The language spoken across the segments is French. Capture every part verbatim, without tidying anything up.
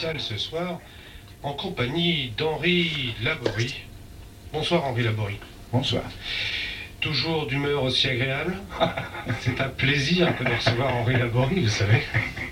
Ce soir, en compagnie d'Henri Laborie. Bonsoir Henri Laborie. Bonsoir. Toujours d'humeur aussi agréable. C'est un plaisir que de recevoir Henri Laborie, vous savez.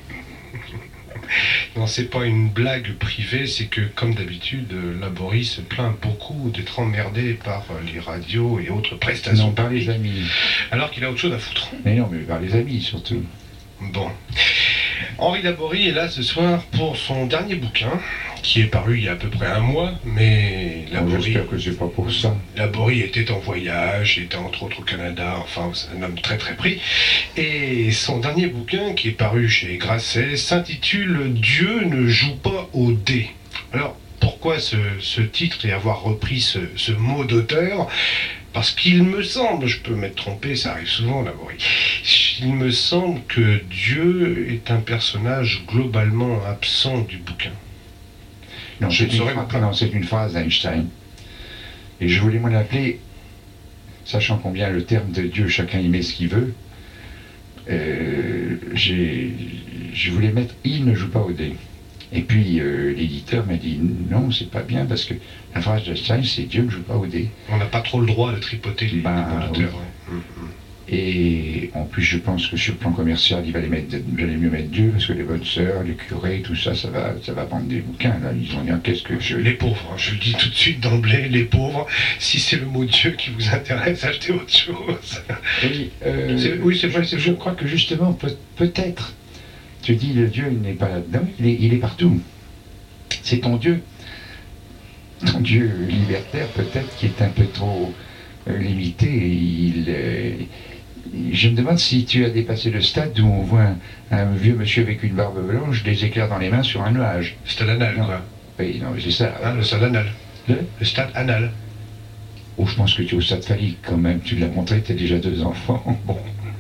Non, c'est pas une blague privée, c'est que, comme d'habitude, Laborie se plaint beaucoup d'être emmerdé par les radios et autres prestations. Non, par les amis. Alors qu'il a autre chose à foutre. Mais non, mais par les amis surtout. Bon. Henri Laborie est là ce soir pour son dernier bouquin, qui est paru il y a à peu près un mois, mais Laborie... J'espère que c'est pas pour ça. Laborie était en voyage, était entre autres au Canada, enfin c'est un homme très très pris. Et son dernier bouquin, qui est paru chez Grasset, s'intitule « Dieu ne joue pas au dé ». Alors, pourquoi ce, ce titre et avoir repris ce, ce mot d'auteur ? Parce qu'il me semble, je peux m'être trompé, ça arrive souvent, Laborie, il me semble que Dieu est un personnage globalement absent du bouquin. Non, c'est une, fra- non, c'est une phrase d'Einstein. Et je voulais m'en appeler, sachant combien le terme de Dieu, chacun y met ce qu'il veut, euh, j'ai, je voulais mettre « il ne joue pas au dé ». Et puis euh, l'éditeur m'a dit non, c'est pas bien parce que la phrase d'Einstein c'est Dieu ne joue pas au dé. On n'a pas trop le droit de tripoter les, ben, les auteurs. Oui. Ouais. Et en plus, je pense que sur le plan commercial, il valait, mettre, valait mieux mettre Dieu parce que les bonnes sœurs, les curés, tout ça, ça va, ça va vendre des bouquins. Là, ils vont dire qu'est-ce que je. Les pauvres, je le dis tout de suite d'emblée, les pauvres. Si c'est le mot Dieu qui vous intéresse, achetez autre chose. Oui, euh, c'est, oui, c'est vrai. Je, je crois que justement, peut, peut-être. Tu dis le Dieu il n'est pas là-dedans, il est, il est partout. C'est ton Dieu, ton Dieu libertaire peut-être qui est un peu trop euh, limité. Il, euh, je me demande si tu as dépassé le stade où on voit un, un vieux monsieur avec une barbe blanche, des éclairs dans les mains sur un nuage. Stade anal, non. Quoi. Oui, non, c'est ça. Ah, le stade anal. Le, le stade anal. Oh, je pense que tu es au stade phallique quand même. Tu l'as montré, tu as déjà deux enfants. Bon.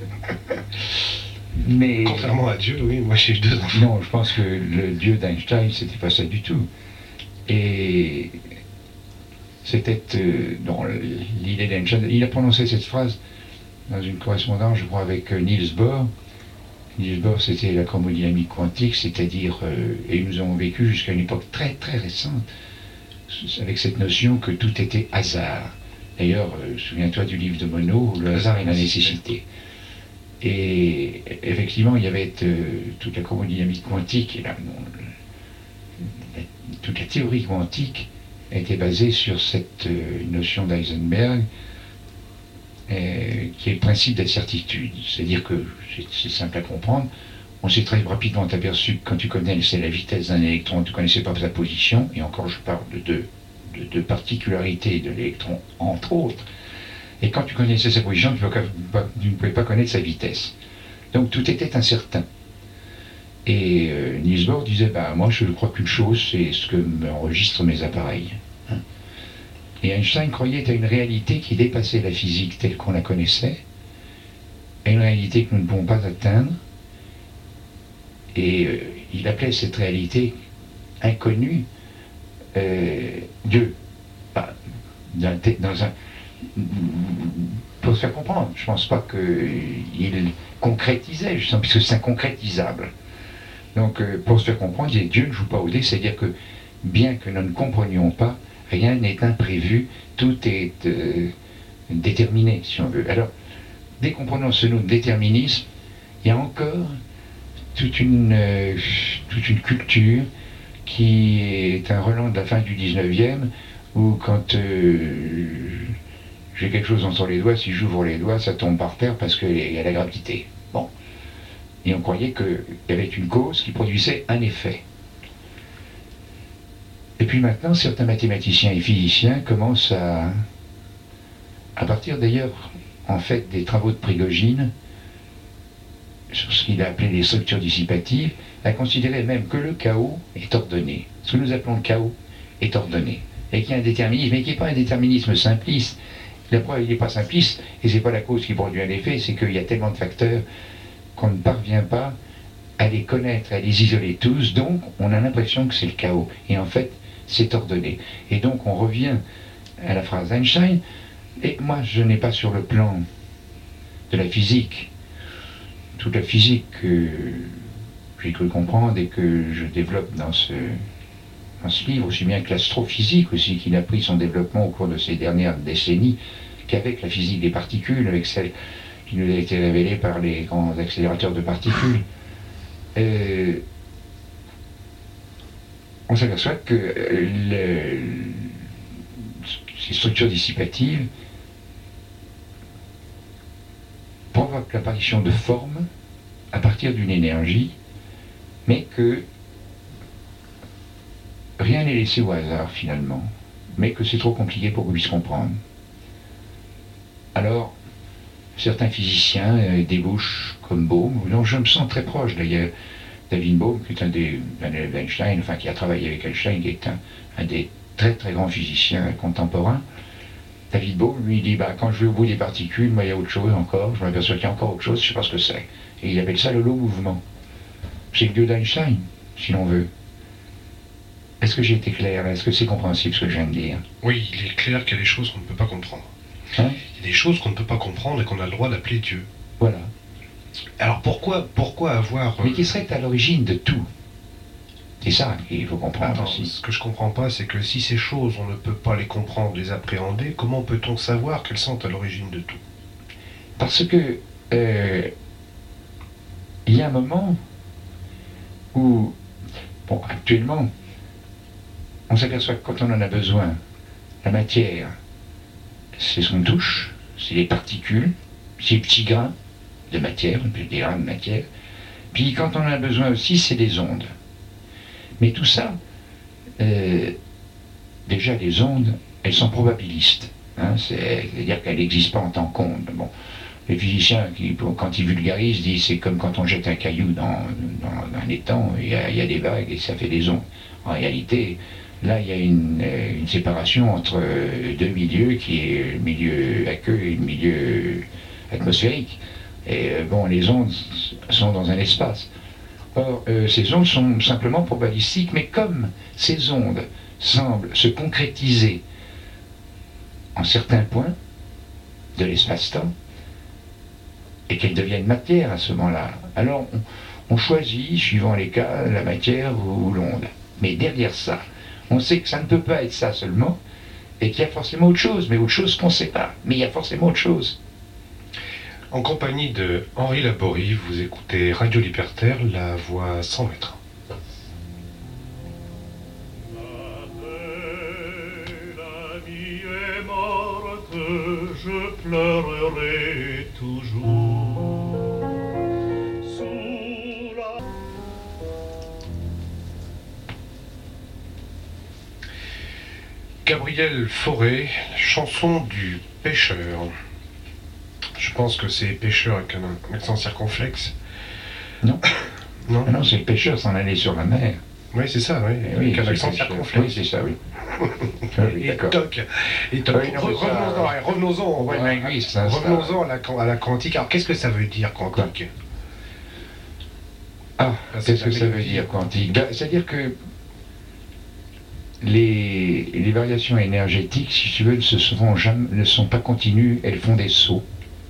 Mais, contrairement à Dieu, oui, moi j'ai eu deux enfants. Non, je pense que le Dieu d'Einstein, c'était pas ça du tout. Et c'était euh, dans l'idée d'Einstein. Il a prononcé cette phrase dans une correspondance, je crois, avec euh, Niels Bohr. Niels Bohr, c'était la chromodynamique quantique, c'est-à-dire, euh, et nous avons vécu jusqu'à une époque très très récente, avec cette notion que tout était hasard. D'ailleurs, euh, souviens-toi du livre de Monod, Le hasard et la nécessité. Et effectivement, il y avait euh, toute la chromodynamique quantique, et la, la, toute la théorie quantique était basée sur cette euh, notion d'Heisenberg, euh, qui est le principe de la certitude. C'est-à-dire que, c'est, c'est simple à comprendre, on s'est très rapidement aperçu que quand tu connaissais la vitesse d'un électron, tu ne connaissais pas sa position, et encore je parle de deux de, de particularités de l'électron, entre autres. Et quand tu connaissais sa position, tu, tu ne pouvais pas connaître sa vitesse. Donc tout était incertain. Et euh, Niels Bohr disait, bah, moi je crois qu'une chose, c'est ce que m'enregistrent mes appareils. Hein. Et Einstein croyait à une réalité qui dépassait la physique telle qu'on la connaissait, à une réalité que nous ne pouvons pas atteindre. Et euh, il appelait cette réalité inconnue euh, Dieu. Bah, dans, dans un... pour se faire comprendre, je ne pense pas qu'il concrétisait, justement, puisque c'est inconcrétisable. Donc, euh, pour se faire comprendre, il dit Dieu ne joue pas au dé, c'est-à-dire que, bien que nous ne comprenions pas, rien n'est imprévu, tout est euh, déterminé, si on veut. Alors, dès qu'on prononce ce nom de déterminisme, il y a encore toute une, euh, toute une culture qui est un relent de la fin du dix-neuvième, où quand euh, j'ai quelque chose entre les doigts, si j'ouvre les doigts, ça tombe par terre parce qu'il y a la gravité. Bon. Et on croyait qu'il y avait une cause qui produisait un effet. Et puis maintenant, certains mathématiciens et physiciens commencent à, à partir d'ailleurs, en fait, des travaux de Prigogine, sur ce qu'il a appelé les structures dissipatives, à considérer même que le chaos est ordonné. Ce que nous appelons le chaos est ordonné. Et qu'il y a un déterminisme, mais qui n'est pas un déterminisme simpliste. La preuve, il n'est pas simpliste, et ce n'est pas la cause qui produit un effet, c'est qu'il y a tellement de facteurs qu'on ne parvient pas à les connaître, à les isoler tous, donc on a l'impression que c'est le chaos. Et en fait, c'est ordonné. Et donc on revient à la phrase d'Einstein, et moi je n'ai pas sur le plan de la physique, toute la physique euh, j'ai cru comprendre et que je développe dans ce, dans ce livre, aussi bien que l'astrophysique aussi, qui a pris son développement au cours de ces dernières décennies, qu'avec la physique des particules, avec celle qui nous a été révélée par les grands accélérateurs de particules. Euh, on s'aperçoit que le, ces structures dissipatives provoquent l'apparition de formes à partir d'une énergie, mais que rien n'est laissé au hasard finalement, mais que c'est trop compliqué pour qu'on puisse comprendre. Alors, certains physiciens euh, débouchent comme Bohm, dont je me sens très proche d'ailleurs. David Bohm, qui est un des un élève d'Einstein, enfin qui a travaillé avec Einstein, qui est un, un des très très grands physiciens contemporains. David Bohm, lui, dit, bah, quand je vais au bout des particules, moi il y a autre chose encore, je m'aperçois qu'il y a encore autre chose, je ne sais pas ce que c'est. Et il appelle ça le lot mouvement. C'est le dieu d'Einstein, si l'on veut. Est-ce que j'ai été clair? Est-ce que c'est compréhensible ce que je viens de dire? Oui, il est clair qu'il y a des choses qu'on ne peut pas comprendre. Hein? Il y a des choses qu'on ne peut pas comprendre et qu'on a le droit d'appeler Dieu. Voilà. Alors pourquoi, pourquoi avoir... euh, Mais qui serait à l'origine de tout? C'est ça qu'il faut comprendre Attends, aussi. ce que je comprends pas, c'est que si ces choses, on ne peut pas les comprendre, les appréhender, comment peut-on savoir qu'elles sont à l'origine de tout? Parce que euh, il y a un moment où, bon, actuellement, on s'aperçoit que quand on en a besoin, la matière, c'est ce qu'on touche, c'est les particules, c'est les petits grains de matière, des grains de matière. Puis quand on en a besoin aussi, c'est des ondes. Mais tout ça, euh, déjà les ondes, elles sont probabilistes. Hein, c'est-à-dire qu'elles n'existent pas en tant qu'ondes. Bon, les physiciens, qui, quand ils vulgarisent, disent c'est comme quand on jette un caillou dans, dans un étang, il y, a, il y a des vagues et ça fait des ondes. En réalité, là, il y a une, une séparation entre deux milieux, qui est le milieu aqueux et le milieu atmosphérique. Et bon, les ondes sont dans un espace. Or, euh, ces ondes sont simplement probabilistiques, mais comme ces ondes semblent se concrétiser en certains points de l'espace-temps, et qu'elles deviennent matière à ce moment-là, alors on, on choisit, suivant les cas, la matière ou l'onde. Mais derrière ça, on sait que ça ne peut pas être ça seulement, et qu'il y a forcément autre chose, mais autre chose qu'on ne sait pas. Mais il y a forcément autre chose. En compagnie de Henri Laborie, vous écoutez Radio Libertaire, la voix sans mètres. La vie est morte, je pleurerai toujours. Sous la... Gabriel Fauré, chanson du pêcheur. Je pense que c'est pêcheur avec un accent circonflexe. Non. Non, Ah non, c'est le pêcheur s'en aller sur la mer. Oui, c'est ça, oui. Eh Avec oui, un c'est accent le pêcheur. circonflexe. Oui, c'est ça, oui. Ah oui, Et d'accord. toc. Et toc. Oui, non, mais Re- ça- Revenons-en, ouais, revenons-en, on va- Ouais, linguiste, hein, ça. revenons-en à la, à la quantique. Alors, qu'est-ce que ça veut dire, quantique? Ah, Ah, c'est qu'est-ce que la ça veut mélodie. dire quantique? Ben, c'est-à-dire que les, les variations énergétiques, si tu veux, ne, se sont jamais, ne sont pas continues, elles font des sauts.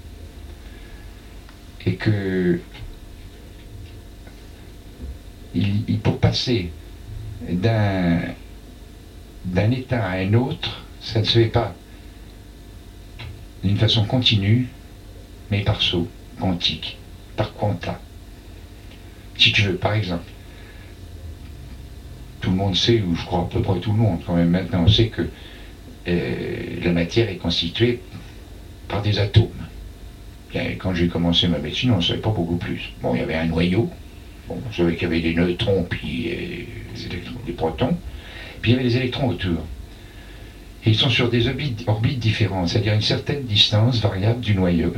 Et que il, il- pour passer d'un d'un état à un autre, ça ne se fait pas d'une façon continue, mais par saut quantique, par quanta. Si tu veux, par exemple, tout le monde sait, ou je crois à peu près tout le monde quand même maintenant, on sait que euh, la matière est constituée par des atomes. Bien, quand j'ai commencé ma médecine, on ne savait pas beaucoup plus. Bon, il y avait un noyau, bon, on savait qu'il y avait des neutrons, puis euh, des, électrons, des protons, puis il y avait des électrons autour. Et ils sont sur des orbites, orbites différentes, c'est-à-dire une certaine distance variable du noyau.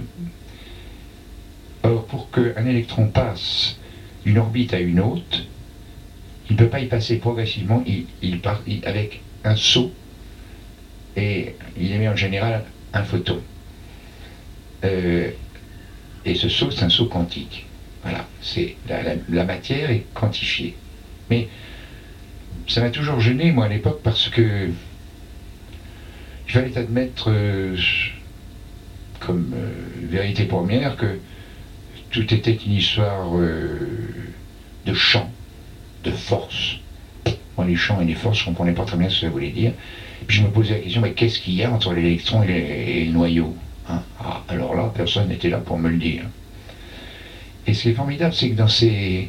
Or, pour qu'un électron passe d'une orbite à une autre, il ne peut pas y passer progressivement, il, il part il- avec un saut, et il émet en général un photon. Euh, et ce saut, c'est un saut quantique. Voilà, c'est la, la, la matière est quantifiée. Mais ça m'a toujours gêné, moi, à l'époque, parce que il fallait admettre, euh, comme euh, vérité première, que tout était une histoire euh, de champ, de force. Moi, les champs et les forces, je ne comprenais pas très bien ce que ça voulait dire. Puis je me posais la question, mais qu'est-ce qu'il y a entre l'électron et, et le noyau, hein? Ah, alors là, personne n'était là pour me le dire. Et ce qui est formidable, c'est que dans ces,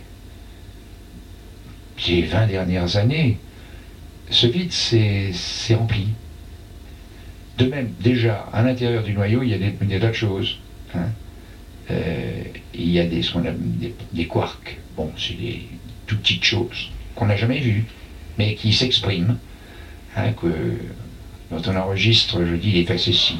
ces vingt dernières années, ce vide s'est rempli. De même, déjà, à l'intérieur du noyau, il y a des, des tas de choses. Hein. Euh, il y a des, ce qu'on appelle des, des quarks. Bon, c'est des toutes petites choses qu'on n'a jamais vues, mais qui s'expriment. Hein, que, dont on enregistre, je dis, les facéties.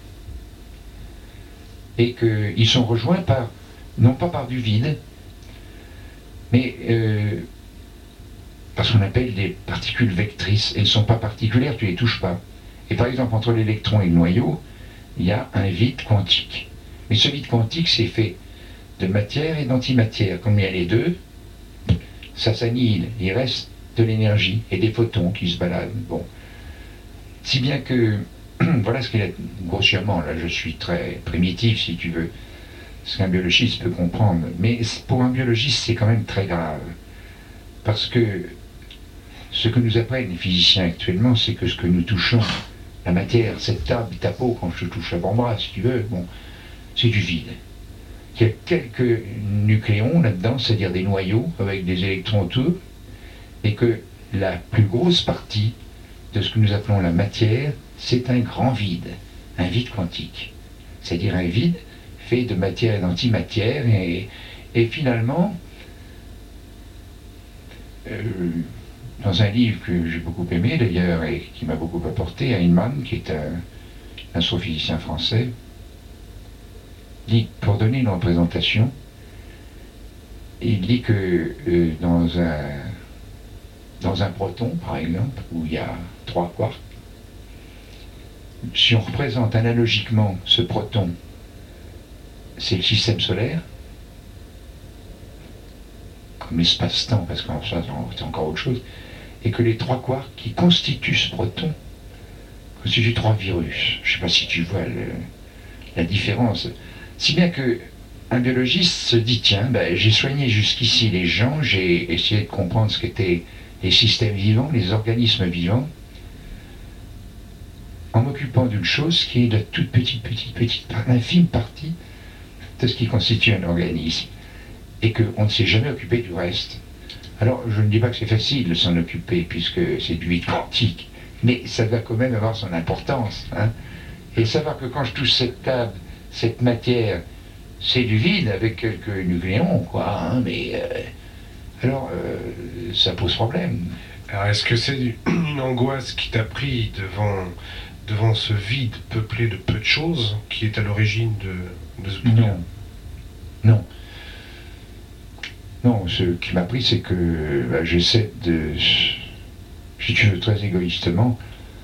Et qu'ils sont rejoints par, non pas par du vide, mais euh, par ce qu'on appelle des particules vectrices. Elles ne sont pas particulières, tu ne les touches pas. Et par exemple, entre l'électron et le noyau, il y a un vide quantique. Mais ce vide quantique, c'est fait de matière et d'antimatière. Comme il y a les deux, ça s'annihile. Il reste de l'énergie et des photons qui se baladent. Bon. Si bien que, voilà ce qu'il est, grossièrement, là je suis très primitif si tu veux, ce qu'un biologiste peut comprendre. Mais pour un biologiste, c'est quand même très grave. Parce que ce que nous apprennent les physiciens actuellement, c'est que ce que nous touchons, la matière, cette table, ta peau, quand je te touche l'avant-bras, si tu veux, bon, c'est du vide. Il y a quelques nucléons là-dedans, c'est-à-dire des noyaux avec des électrons autour, et que la plus grosse partie de ce que nous appelons la matière, c'est un grand vide, un vide quantique. C'est-à-dire un vide fait de matière et d'antimatière, et, et finalement, euh, dans un livre que j'ai beaucoup aimé d'ailleurs et qui m'a beaucoup apporté, Heinemann, qui est un astrophysicien français, dit, pour donner une représentation, il dit que euh, dans, un, dans un proton, par exemple, où il y a trois quarks, si on représente analogiquement ce proton, c'est le système solaire, comme l'espace-temps, parce que ça c'est encore autre chose, et que les trois quarks qui constituent ce proton constituent trois virus. Je ne sais pas si tu vois le, la différence. Si bien que un biologiste se dit, tiens, ben, j'ai soigné jusqu'ici les gens, j'ai essayé de comprendre ce qu'étaient les systèmes vivants, les organismes vivants, en m'occupant d'une chose qui est la toute petite, petite, petite, infime partie de ce qui constitue un organisme, et qu'on ne s'est jamais occupé du reste. Alors, je ne dis pas que c'est facile de s'en occuper, puisque c'est du vide quantique, mais ça va quand même avoir son importance. Hein. Et savoir que quand je touche cette table, cette matière, c'est du vide avec quelques nucléons, quoi, hein, mais... Euh, alors, euh, ça pose problème. Alors, est-ce que c'est une angoisse qui t'a pris devant, devant ce vide peuplé de peu de choses qui est à l'origine de, de ce bouquin? Non. Non. Non, ce qui m'a pris, c'est que bah, j'essaie de, si tu veux, très égoïstement,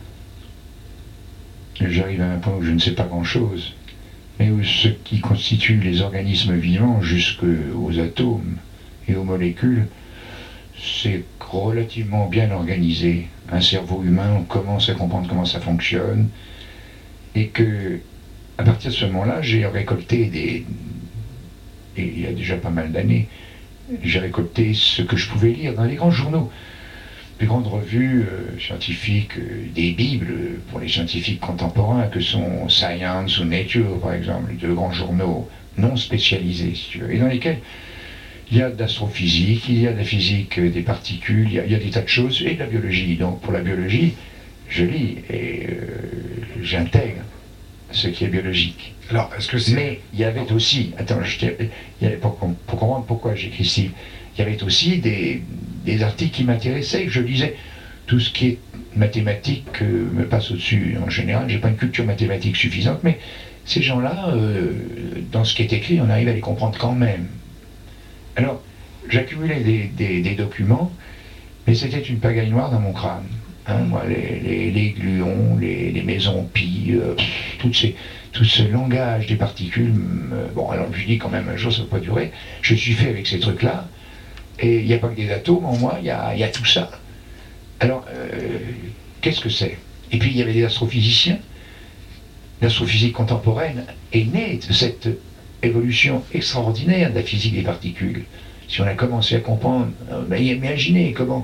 j'arrive à un point où je ne sais pas grand-chose, mais où ce qui constitue les organismes vivants jusqu'aux atomes et aux molécules, c'est relativement bien organisé. Un cerveau humain, on commence à comprendre comment ça fonctionne, et que, à partir de ce moment-là, j'ai récolté des... et il y a déjà pas mal d'années, j'ai récolté ce que je pouvais lire dans les grands journaux, les grandes revues euh, scientifiques, euh, des bibles pour les scientifiques contemporains que sont Science ou Nature, par exemple, de grands journaux non spécialisés, si tu veux, et dans lesquels il y a de l'astrophysique, il y a de la physique des particules, il y a, il y a des tas de choses, et de la biologie. Donc pour la biologie, je lis et euh, j'intègre ce qui est biologique. Alors, est-ce que c'est... Mais il y avait aussi, attends, je il y avait, pour, pour comprendre pourquoi j'écris ici, il y avait aussi des, des articles qui m'intéressaient, que je lisais. Tout ce qui est mathématique euh, me passe au-dessus. En général, j'ai pas une culture mathématique suffisante, mais ces gens-là, euh, dans ce qui est écrit, on arrive à les comprendre quand même. Alors, j'accumulais des, des, des documents, mais c'était une pagaille noire dans mon crâne. Hein, moi, les, les, les gluons, les, les maisons pi, euh, toutes ces... tout ce langage des particules, euh, bon, alors je dis quand même, un jour ça ne va pas durer, je suis fait avec ces trucs-là, et il n'y a pas que des atomes en moi, il y a, y a tout ça. Alors, euh, qu'est-ce que c'est? Et puis il y avait des astrophysiciens. L'astrophysique contemporaine est née de cette évolution extraordinaire de la physique des particules. si on a commencé à comprendre, euh, ben, imaginez comment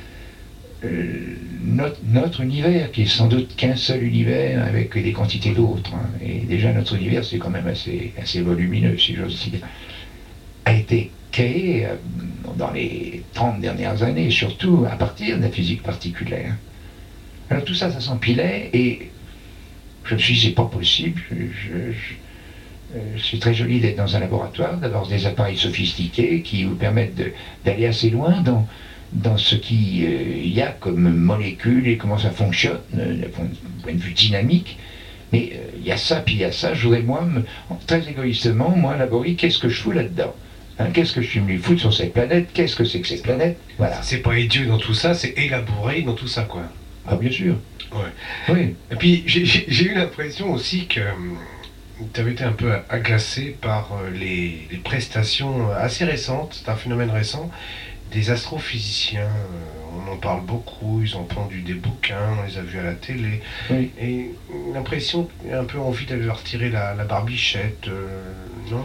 euh, notre, notre univers, qui est sans doute qu'un seul univers avec des quantités d'autres, hein, et déjà notre univers c'est quand même assez, assez volumineux, si j'ose dire, a été créé euh, dans les trente dernières années, surtout à partir de la physique particulière. Alors tout ça, ça s'empilait, et je me suis dit, c'est pas possible, je, je, je, euh, c'est très joli d'être dans un laboratoire, d'avoir des appareils sophistiqués qui vous permettent d'aller assez loin dans, dans ce qu'il euh, y a comme molécules et comment ça fonctionne, euh, d'un point, point de vue dynamique. Mais euh, il y a ça, puis il y a ça, je voudrais moi, me, très égoïstement, moi, Laborie, qu'est-ce que je fous là-dedans? Hein, qu'est-ce que je suis venu foutre sur cette planète? Qu'est-ce que c'est que cette planète? Voilà. C'est pas Dieu dans tout ça, c'est élaboré dans tout ça, quoi. Ah, bien sûr. Ouais. Oui. Et puis, j'ai eu l'impression aussi que tu avais été un peu agacé par les, les prestations assez récentes, c'est un phénomène récent, des astrophysiciens. On en parle beaucoup, ils ont pondu des bouquins, on les a vus à la télé. Oui. Et l'impression, un peu envie d'aller leur tirer la, la barbichette, euh, non?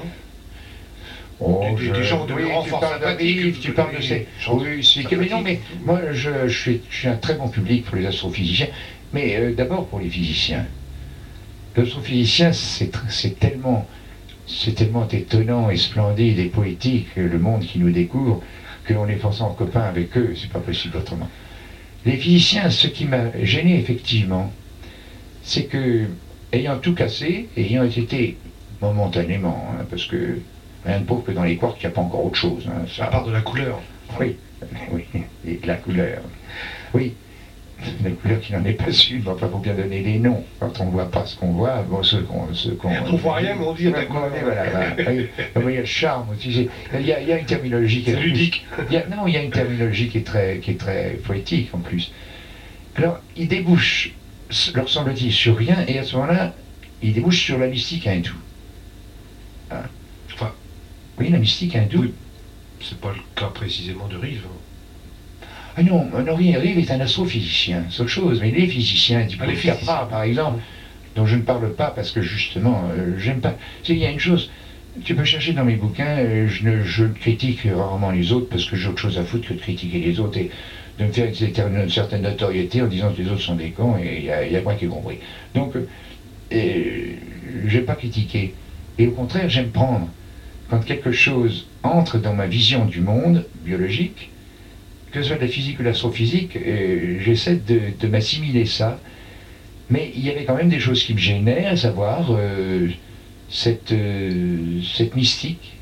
Oh, des, je... des gens de oui, renfort sympathique. tu parles de ces... Oui, c'est... Mais non, mais moi, je, je, suis, je suis un très bon public pour les astrophysiciens, mais euh, d'abord pour les physiciens. L'astrophysicien, c'est tellement, c'est tellement étonnant et splendide et poétique, le monde qui nous découvre, que l'on est forcément copains avec eux, c'est pas possible autrement. Les physiciens, ce qui m'a gêné effectivement, c'est que, ayant tout cassé, ayant été momentanément, hein, parce que rien de prouve que dans les quarks, il n'y a pas encore autre chose. Hein, ça... À part de la couleur. Oui, oui, et de la couleur. Oui, la couleur qui n'en est pas une, enfin, il faut bien donner les noms. Quand on ne voit pas ce qu'on voit, bon, ce qu'on... Qu on ne voit rien, mais on dit la couleur. Voilà, voilà. Il y a le charme aussi. Il y a, il y a une terminologie qui est... C'est ludique. Il y a, non, il y a une terminologie qui est très, qui est très poétique, en plus. Alors, il débouche, leur semble-t-il, sur rien, et à ce moment-là, il débouche sur la mystique hindoue. Hein? Enfin, oui, la mystique hindoue. Oui. C'est pas le cas précisément de Rive. Ah non, Henri Rive est un astrophysicien, c'est autre chose, mais les physiciens, ah, les Capra par exemple, dont je ne parle pas parce que justement, euh, j'aime pas. Tu sais, il y a une chose, tu peux chercher dans mes bouquins, euh, je, ne, je critique rarement les autres parce que j'ai autre chose à foutre que de critiquer les autres et de me faire une, une certaine notoriété en disant que les autres sont des cons et il y, y a moi qui ai compris. Donc, euh, j'aime pas critiquer. Et au contraire, j'aime prendre. Quand quelque chose entre dans ma vision du monde biologique, que ce soit de la physique ou de l'astrophysique, euh, j'essaie de, de m'assimiler ça. Mais il y avait quand même des choses qui me gênaient, à savoir euh, cette, euh, cette mystique,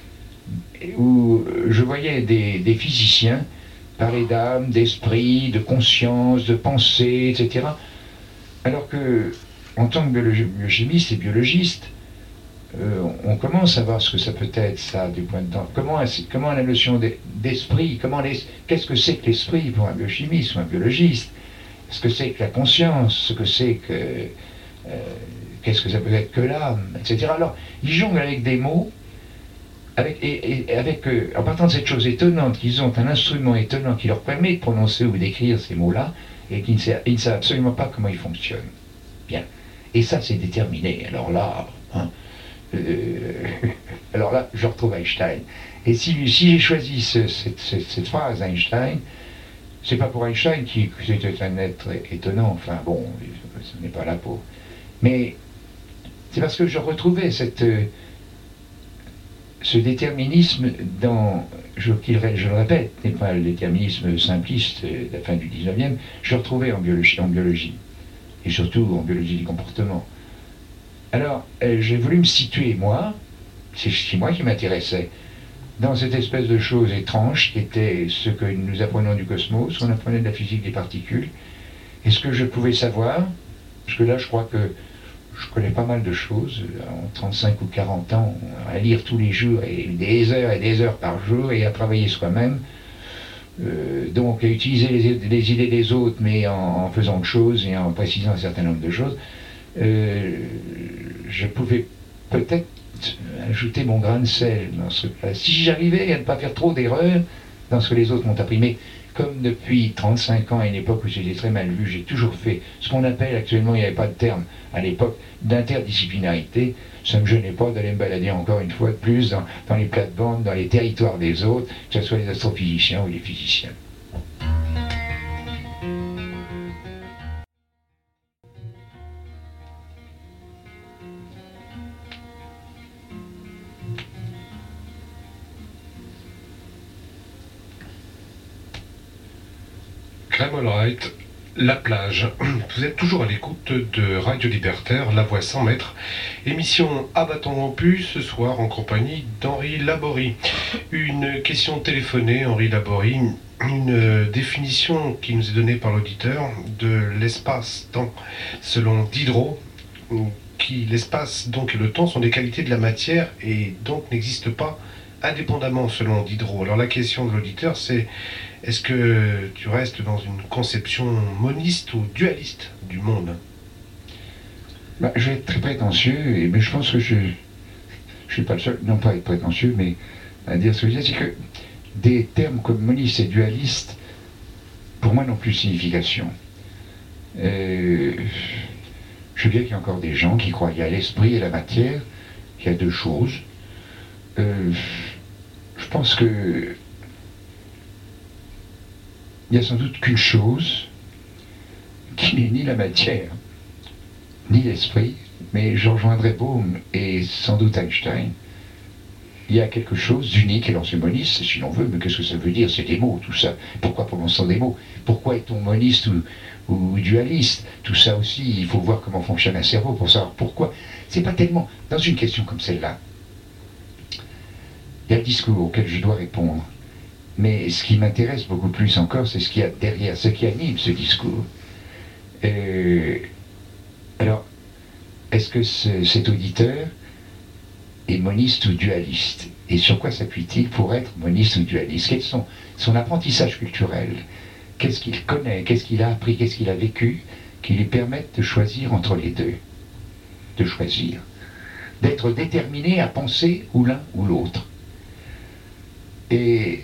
où je voyais des, des physiciens parler d'âme, d'esprit, de conscience, de pensée, et cetera. Alors que, en tant que biochimiste et biologiste, Euh, on commence à voir ce que ça peut être, ça, du point de temps. Comment, comment la notion d'esprit, comment les, qu'est-ce que c'est que l'esprit pour un biochimiste ou un biologiste? Ce que c'est que la conscience, ce que c'est que... Euh, qu'est-ce que ça peut être que l'âme, et cetera. Alors, ils jonglent avec des mots, avec, et, et avec, euh, en partant de cette chose étonnante, qu'ils ont un instrument étonnant qui leur permet de prononcer ou d'écrire ces mots-là, et qu'ils ne, savent, ils ne savent absolument pas comment ils fonctionnent. Bien. Et ça, c'est déterminé. Alors là... Hein, Euh, alors là, je retrouve Einstein. Et si, si j'ai choisi ce, cette, cette, cette phrase Einstein, c'est pas pour Einstein qui était un être étonnant, enfin bon, ce n'est pas là pour... Mais c'est parce que je retrouvais cette, ce déterminisme dans... Je, je le répète, n'est pas le déterminisme simpliste de la fin du dix-neuvième, je le retrouvais en biologie, en biologie, et surtout en biologie du comportement. Alors, euh, j'ai voulu me situer, moi, c'est moi qui m'intéressais, dans cette espèce de chose étrange qui était ce que nous apprenons du cosmos, ce qu'on apprenait de la physique des particules, et ce que je pouvais savoir, parce que là, je crois que je connais pas mal de choses, en trente-cinq ou quarante ans, à lire tous les jours, et des heures et des heures par jour, et à travailler soi-même, euh, donc à utiliser les, les idées des autres, mais en, en faisant autre chose et en précisant un certain nombre de choses. Euh, je pouvais peut-être ajouter mon grain de sel dans ce cas. Si j'arrivais à ne pas faire trop d'erreurs dans ce que les autres m'ont appris, mais comme depuis trente-cinq ans, à une époque où c'était très mal vu, j'ai toujours fait ce qu'on appelle actuellement, il n'y avait pas de terme à l'époque, d'interdisciplinarité. Ça ne me gênait pas d'aller me balader encore une fois de plus dans, dans les plates-bandes, dans les territoires des autres, que ce soit les astrophysiciens ou les physiciens. Graham Allwright, La plage. Vous êtes toujours à l'écoute de Radio Libertaire, La Voix cent mètres. Émission à bâton rompu, ce soir en compagnie d'Henri Laborie. Une question téléphonée, Henri Laborie, une définition qui nous est donnée par l'auditeur de l'espace-temps selon Diderot, qui l'espace donc et le temps sont des qualités de la matière et donc n'existent pas indépendamment selon Diderot. Alors la question de l'auditeur c'est: est-ce que tu restes dans une conception moniste ou dualiste du monde? Bah, je vais être très prétentieux, mais je pense que je ne suis pas le seul, non pas à être prétentieux, mais à dire ce que je veux dire, c'est que des termes comme moniste et dualiste, pour moi, n'ont plus de signification. Euh, je sais bien qu'il y a encore des gens qui croient qu'il y a l'esprit et la matière, qu'il y a deux choses. Euh, je pense que il n'y a sans doute qu'une chose qui n'est ni la matière, ni l'esprit, mais je rejoindrai Bohm et sans doute Einstein. Il y a quelque chose d'unique, alors c'est moniste, si l'on veut, mais qu'est-ce que ça veut dire? C'est des mots, tout ça. Pourquoi prononçons des mots? Pourquoi est-on moniste ou, ou dualiste? Tout ça aussi, il faut voir comment fonctionne un cerveau pour savoir pourquoi. C'est pas tellement dans une question comme celle-là. Il y a le discours auquel je dois répondre. Mais ce qui m'intéresse beaucoup plus encore, c'est ce qu'il y a derrière, ce qui anime ce discours. Euh, alors, est-ce que ce, cet auditeur est moniste ou dualiste? Et sur quoi s'appuie-t-il pour être moniste ou dualiste? Quel est son, son apprentissage culturel? Qu'est-ce qu'il connaît? Qu'est-ce qu'il a appris? Qu'est-ce qu'il a vécu qui lui permettent de choisir entre les deux? De choisir. D'être déterminé à penser ou l'un ou l'autre. Et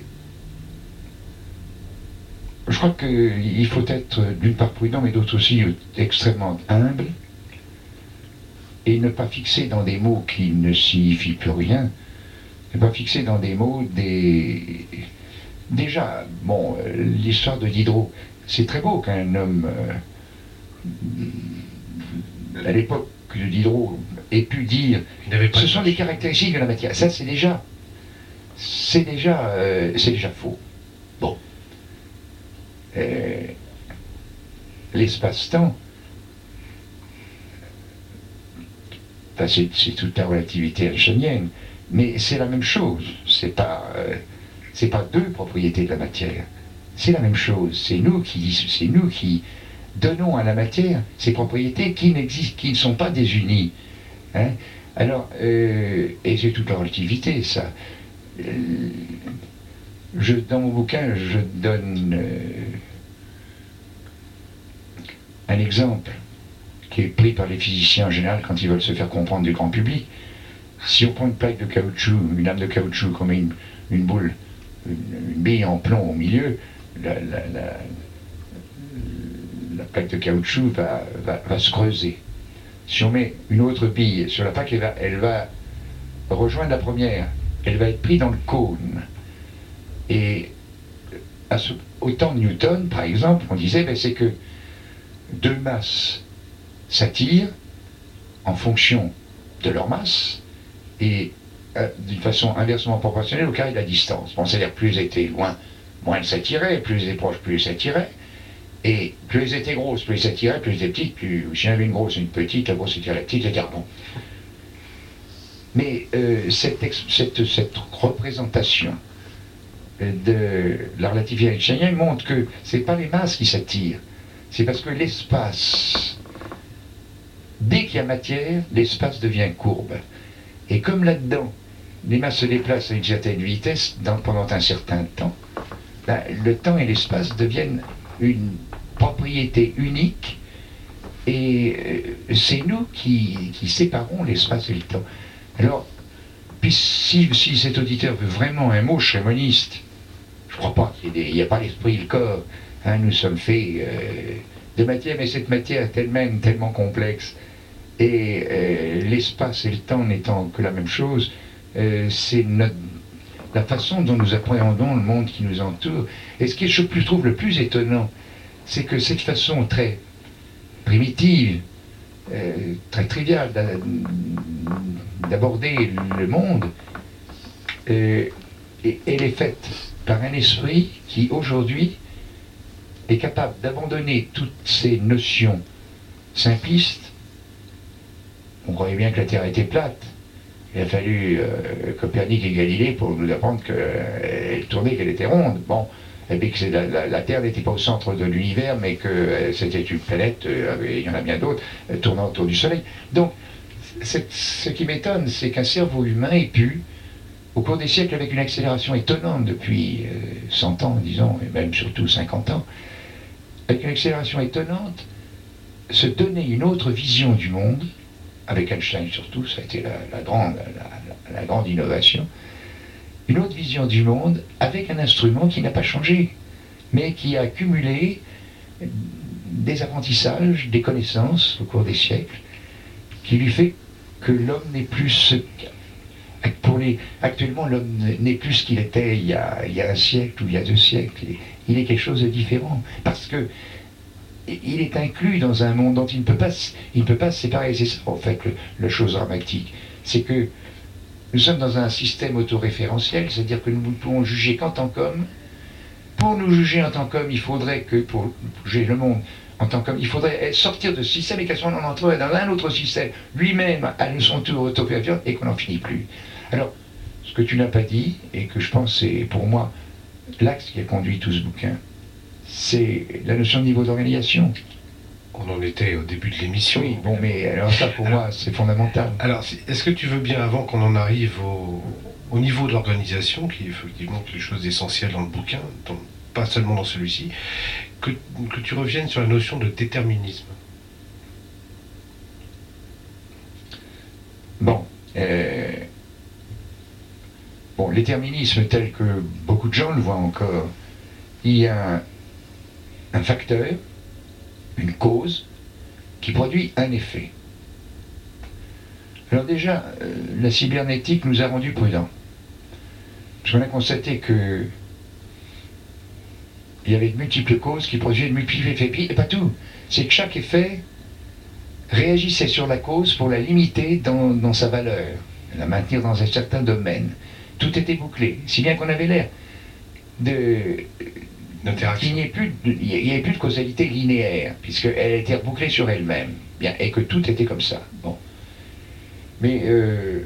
je crois qu'il faut être d'une part prudent, mais d'autre aussi extrêmement humble, et ne pas fixer dans des mots qui ne signifient plus rien, ne pas fixer dans des mots des... Déjà, bon, l'histoire de Diderot, c'est très beau qu'un homme, euh, à l'époque de Diderot, ait pu dire ce sont des caractéristiques de la matière. Ça, c'est déjà, c'est déjà, euh, c'est déjà faux. Bon. Euh, l'espace-temps, enfin, c'est, c'est toute la relativité einsteinienne, mais c'est la même chose. C'est pas, euh, c'est pas deux propriétés de la matière. C'est la même chose. C'est nous qui, c'est nous qui donnons à la matière ces propriétés qui n'existent, qui ne sont pas désunies. Hein? Alors, euh, et c'est toute la relativité, ça. Euh, Je, dans mon bouquin, je donne euh, un exemple qui est pris par les physiciens en général quand ils veulent se faire comprendre du grand public. Si on prend une plaque de caoutchouc, une lame de caoutchouc, comme une, une boule, une, une bille en plomb au milieu, la, la, la, la plaque de caoutchouc va, va, va se creuser. Si on met une autre bille sur la plaque, elle va, elle va rejoindre la première, elle va être prise dans le cône. Et à ce, au temps de Newton, par exemple, on disait ben, c'est que deux masses s'attirent en fonction de leur masse et euh, d'une façon inversement proportionnelle au carré de la distance. Bon, c'est-à-dire plus elles étaient loin, moins elles s'attiraient, plus elles étaient proches, plus elles s'attiraient. Et plus elles étaient grosses, plus elles s'attiraient, plus elles étaient petites, plus si il y avait une grosse et une petite, la grosse était la petite, c'était bon. Mais euh, cette, cette, cette représentation de la relativité einsteinienne montre que ce n'est pas les masses qui s'attirent, c'est parce que l'espace, dès qu'il y a matière, l'espace devient courbe. Et comme là-dedans, les masses se déplacent à une certaine vitesse dans, pendant un certain temps, ben, le temps et l'espace deviennent une propriété unique et euh, c'est nous qui, qui séparons l'espace et le temps. Alors, puis si, si cet auditeur veut vraiment un mot, je serais moniste. je crois pas qu'il y ait des, il n'y a pas l'esprit et le corps. Hein, nous sommes faits euh, de matière, mais cette matière est elle-même tellement complexe. Et euh, l'espace et le temps n'étant que la même chose, euh, c'est notre, la façon dont nous appréhendons le monde qui nous entoure. Et ce que je trouve le plus étonnant, c'est que cette façon très primitive, euh, très triviale d'aborder le monde, euh, et, elle est faite par un esprit qui aujourd'hui est capable d'abandonner toutes ces notions simplistes. On croyait bien que la Terre était plate. Il a fallu euh, Copernic et Galilée pour nous apprendre qu'elle tournait, qu'elle était ronde. Bon, et puis que la, la, la Terre n'était pas au centre de l'univers, mais que euh, c'était une planète, euh, il y en a bien d'autres, euh, tournant autour du Soleil. Donc, ce qui m'étonne, c'est qu'un cerveau humain ait pu, au cours des siècles, avec une accélération étonnante depuis euh, cent ans, disons, et même surtout cinquante ans, avec une accélération étonnante, se donner une autre vision du monde, avec Einstein surtout, ça a été la, la, grande, la, la, la grande innovation, une autre vision du monde avec un instrument qui n'a pas changé, mais qui a accumulé des apprentissages, des connaissances au cours des siècles, qui lui fait que l'homme n'est plus ce pour les, actuellement l'homme n'est plus ce qu'il était il y, a, il y a un siècle ou il y a deux siècles. Il est quelque chose de différent, parce que il est inclus dans un monde dont il ne peut pas, il ne peut pas se séparer. C'est ça, en fait, le, la chose dramatique. C'est que nous sommes dans un système autoréférentiel, c'est-à-dire que nous ne pouvons juger qu'en tant qu'homme. Pour nous juger en tant qu'homme, il faudrait que, pour juger le monde en tant qu'homme, il faudrait sortir de ce système et qu'à ce moment on entrerait dans un autre système, lui-même à son tour autoréférentiel, et qu'on n'en finit plus. Alors, ce que tu n'as pas dit, et que je pense c'est pour moi l'axe qui a conduit tout ce bouquin, c'est la notion de niveau d'organisation. On en était au début de l'émission. Oui, bon, mais alors ça pour alors, moi c'est fondamental. Alors, est-ce que tu veux bien, avant qu'on en arrive au, au niveau de l'organisation, qui est effectivement quelque chose d'essentiel dans le bouquin, dans, pas seulement dans celui-ci, que, que tu reviennes sur la notion de déterminisme. Bon, euh, bon, le déterminisme tel que beaucoup de gens le voient encore, il y a un, un facteur, une cause, qui produit un effet. Alors déjà, euh, la cybernétique nous a rendus prudents. Parce qu'on a constaté que il y avait de multiples causes qui produisaient de multiples effets. Et pas tout. C'est que chaque effet réagissait sur la cause pour la limiter dans, dans sa valeur, la maintenir dans un certain domaine. Tout était bouclé, si bien qu'on avait l'air de... qu'il n'y ait plus de, il y avait plus de causalité linéaire, puisqu'elle était rebouclée sur elle-même, bien, et que tout était comme ça. Bon. Mais euh,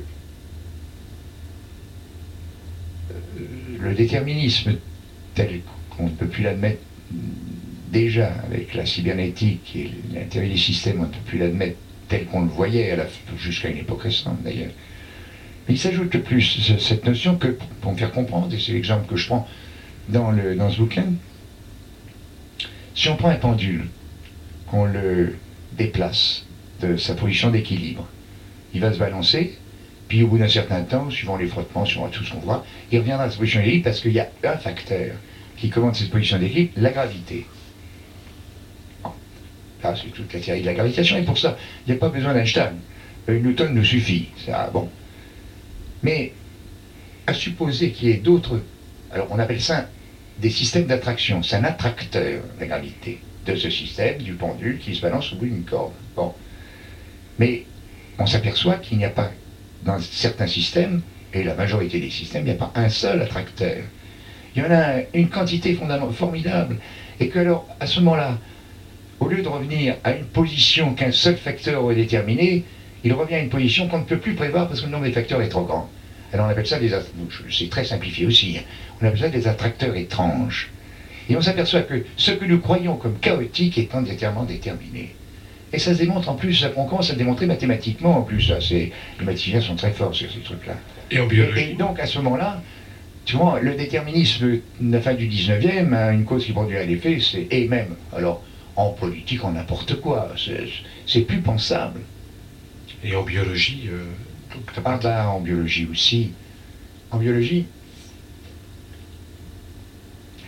le déterminisme tel qu'on ne peut plus l'admettre déjà avec la cybernétique et l'intérêt des systèmes, on ne peut plus l'admettre tel qu'on le voyait jusqu'à une époque récente d'ailleurs. Mais il s'ajoute de plus cette notion que, pour me faire comprendre, et c'est l'exemple que je prends dans, le, dans ce bouquin, si on prend un pendule, qu'on le déplace de sa position d'équilibre, il va se balancer, puis au bout d'un certain temps, suivant les frottements, suivant tout ce qu'on voit, il reviendra à sa position d'équilibre parce qu'il y a un facteur qui commande cette position d'équilibre, la gravité. Bon. Là, c'est toute la théorie de la gravitation, et pour ça, il n'y a pas besoin d'Einstein. Newton nous suffit, ça, bon. Mais, à supposer qu'il y ait d'autres... Alors, on appelle ça des systèmes d'attraction. C'est un attracteur, la gravité, de ce système, du pendule, qui se balance au bout d'une corde. Bon. Mais, on s'aperçoit qu'il n'y a pas, dans certains systèmes, et la majorité des systèmes, il n'y a pas un seul attracteur. Il y en a une quantité fondamentale, formidable. Et que alors, à ce moment-là, au lieu de revenir à une position qu'un seul facteur aurait déterminée, il revient à une position qu'on ne peut plus prévoir parce que le nombre des facteurs est trop grand. Alors on appelle ça des... C'est très simplifié aussi. On appelle ça des attracteurs étranges. Et on s'aperçoit que ce que nous croyons comme chaotique est entièrement déterminé. Et ça se démontre en plus, on commence à le démontrer mathématiquement en plus. Ça, les mathématiciens sont très forts sur ces trucs-là. Et en biologie. Et, et donc à ce moment-là, tu vois, le déterminisme de la fin du dix-neuvième, hein, une cause qui produit un effet, c'est... Et même, alors, en politique, en n'importe quoi, c'est plus pensable. Et en biologie euh, donc, Ah pas... ben, en biologie aussi. En biologie,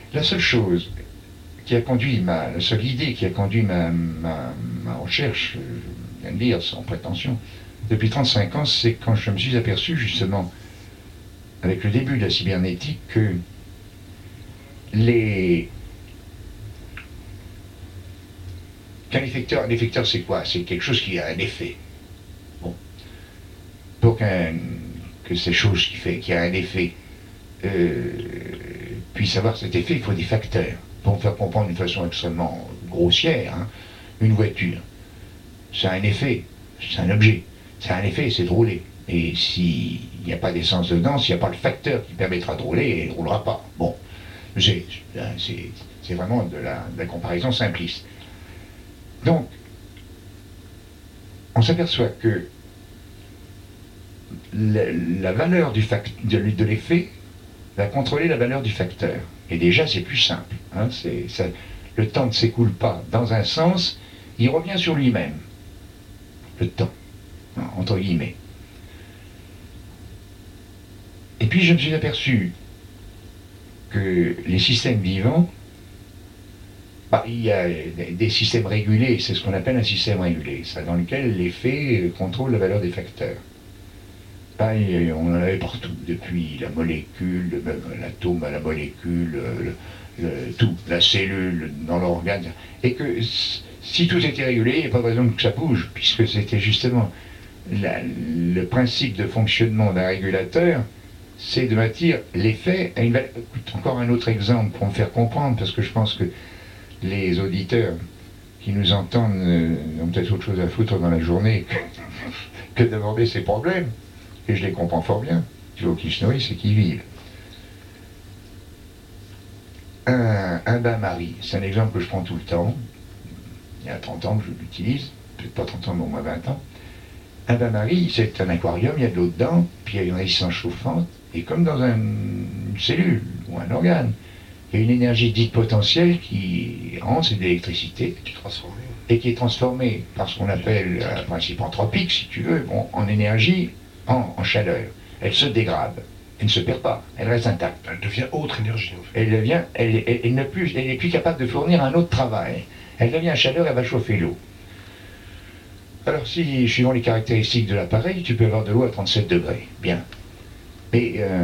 La seule chose qui a conduit ma, la seule idée qui a conduit ma, ma, ma recherche, je viens de dire sans prétention, depuis trente-cinq ans, c'est quand je me suis aperçu justement, avec le début de la cybernétique, que les... qu'un effecteur, un effecteur c'est quoi? C'est quelque chose qui a un effet. Bon. Pour qu'un, que ces choses qui, fait, qui a un effet euh, puissent avoir cet effet, il faut des facteurs. Pour me faire comprendre d'une façon extrêmement grossière, hein, une voiture, ça a un effet, c'est un objet, ça a un effet, c'est de rouler. Et s'il n'y a pas d'essence dedans, s'il n'y a pas le facteur qui permettra de rouler, elle ne roulera pas. Bon, c'est, c'est, c'est vraiment de la, de la comparaison simpliste. Donc, on s'aperçoit que la, la valeur du fact, de, de l'effet va contrôler la valeur du facteur. Et déjà, c'est plus simple. Hein, c'est, ça, le temps ne s'écoule pas dans un sens, il revient sur lui-même. Le temps, hein, entre guillemets. Et puis, je me suis aperçu que les systèmes vivants, bah, il y a des systèmes régulés, c'est ce qu'on appelle un système régulé, ça, dans lequel l'effet contrôle la valeur des facteurs. Bah, on en avait partout, depuis la molécule, l'atome à la molécule, le, le, tout, la cellule dans l'organe. Et que si tout était régulé, il n'y a pas de raison que ça bouge, puisque c'était justement la, le principe de fonctionnement d'un régulateur, c'est de bâtir l'effet à une valeur. Encore un autre exemple pour me faire comprendre, parce que je pense que les auditeurs qui nous entendent euh, ont peut-être autre chose à foutre dans la journée que, que d'aborder ces problèmes. Et je les comprends fort bien. Il faut qu'ils se nourrissent et qu'ils vivent. Un, un bain-marie, c'est un exemple que je prends tout le temps. Il y a trente ans que je l'utilise, peut-être pas trente ans, mais au moins vingt ans. Un bain-marie, c'est un aquarium, il y a de l'eau dedans, puis il y a une résistance chauffante, et comme dans un, une cellule ou un organe, il y a une énergie dite potentielle qui rentre, c'est de l'électricité, et qui est transformée par ce qu'on appelle un principe anthropique, si tu veux, bon, en énergie, en, en chaleur. Elle se dégrade, elle ne se perd pas, elle reste intacte. Elle devient autre énergie, en fait. Elle devient, elle, elle, elle n'est plus, elle n'est plus capable de fournir un autre travail. Elle devient chaleur, elle va chauffer l'eau. Alors si, suivant les caractéristiques de l'appareil, tu peux avoir de l'eau à trente-sept degrés, bien. Mais euh,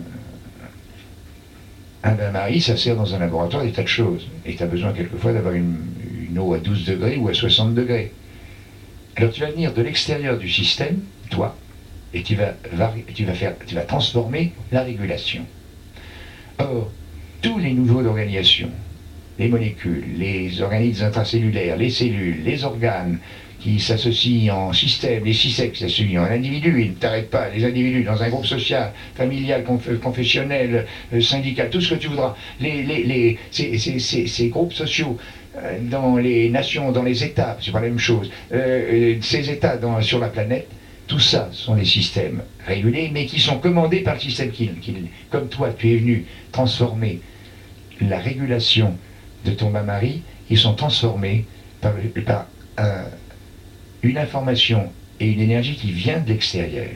un bain-marie, ça sert dans un laboratoire des tas de choses. Et tu as besoin quelquefois d'avoir une, une eau à douze degrés ou à soixante degrés. Alors tu vas venir de l'extérieur du système, toi, et tu vas, tu vas, faire, tu vas transformer la régulation. Or, tous les niveaux d'organisation, les molécules, les organismes intracellulaires, les cellules, les organes, qui s'associent en système, les systèmes qui s'associent en individus, ils ne t'arrêtent pas, les individus dans un groupe social, familial, conf confessionnel, euh, syndical, tout ce que tu voudras, les, les, les, ces, ces, ces, ces groupes sociaux euh, dans les nations, dans les États, c'est pas la même chose, euh, ces États dans, sur la planète, tout ça sont des systèmes régulés, mais qui sont commandés par le système qui, qui, comme toi, tu es venu transformer la régulation de ton bain-marie, ils sont transformés par, par un une information et une énergie qui vient de l'extérieur.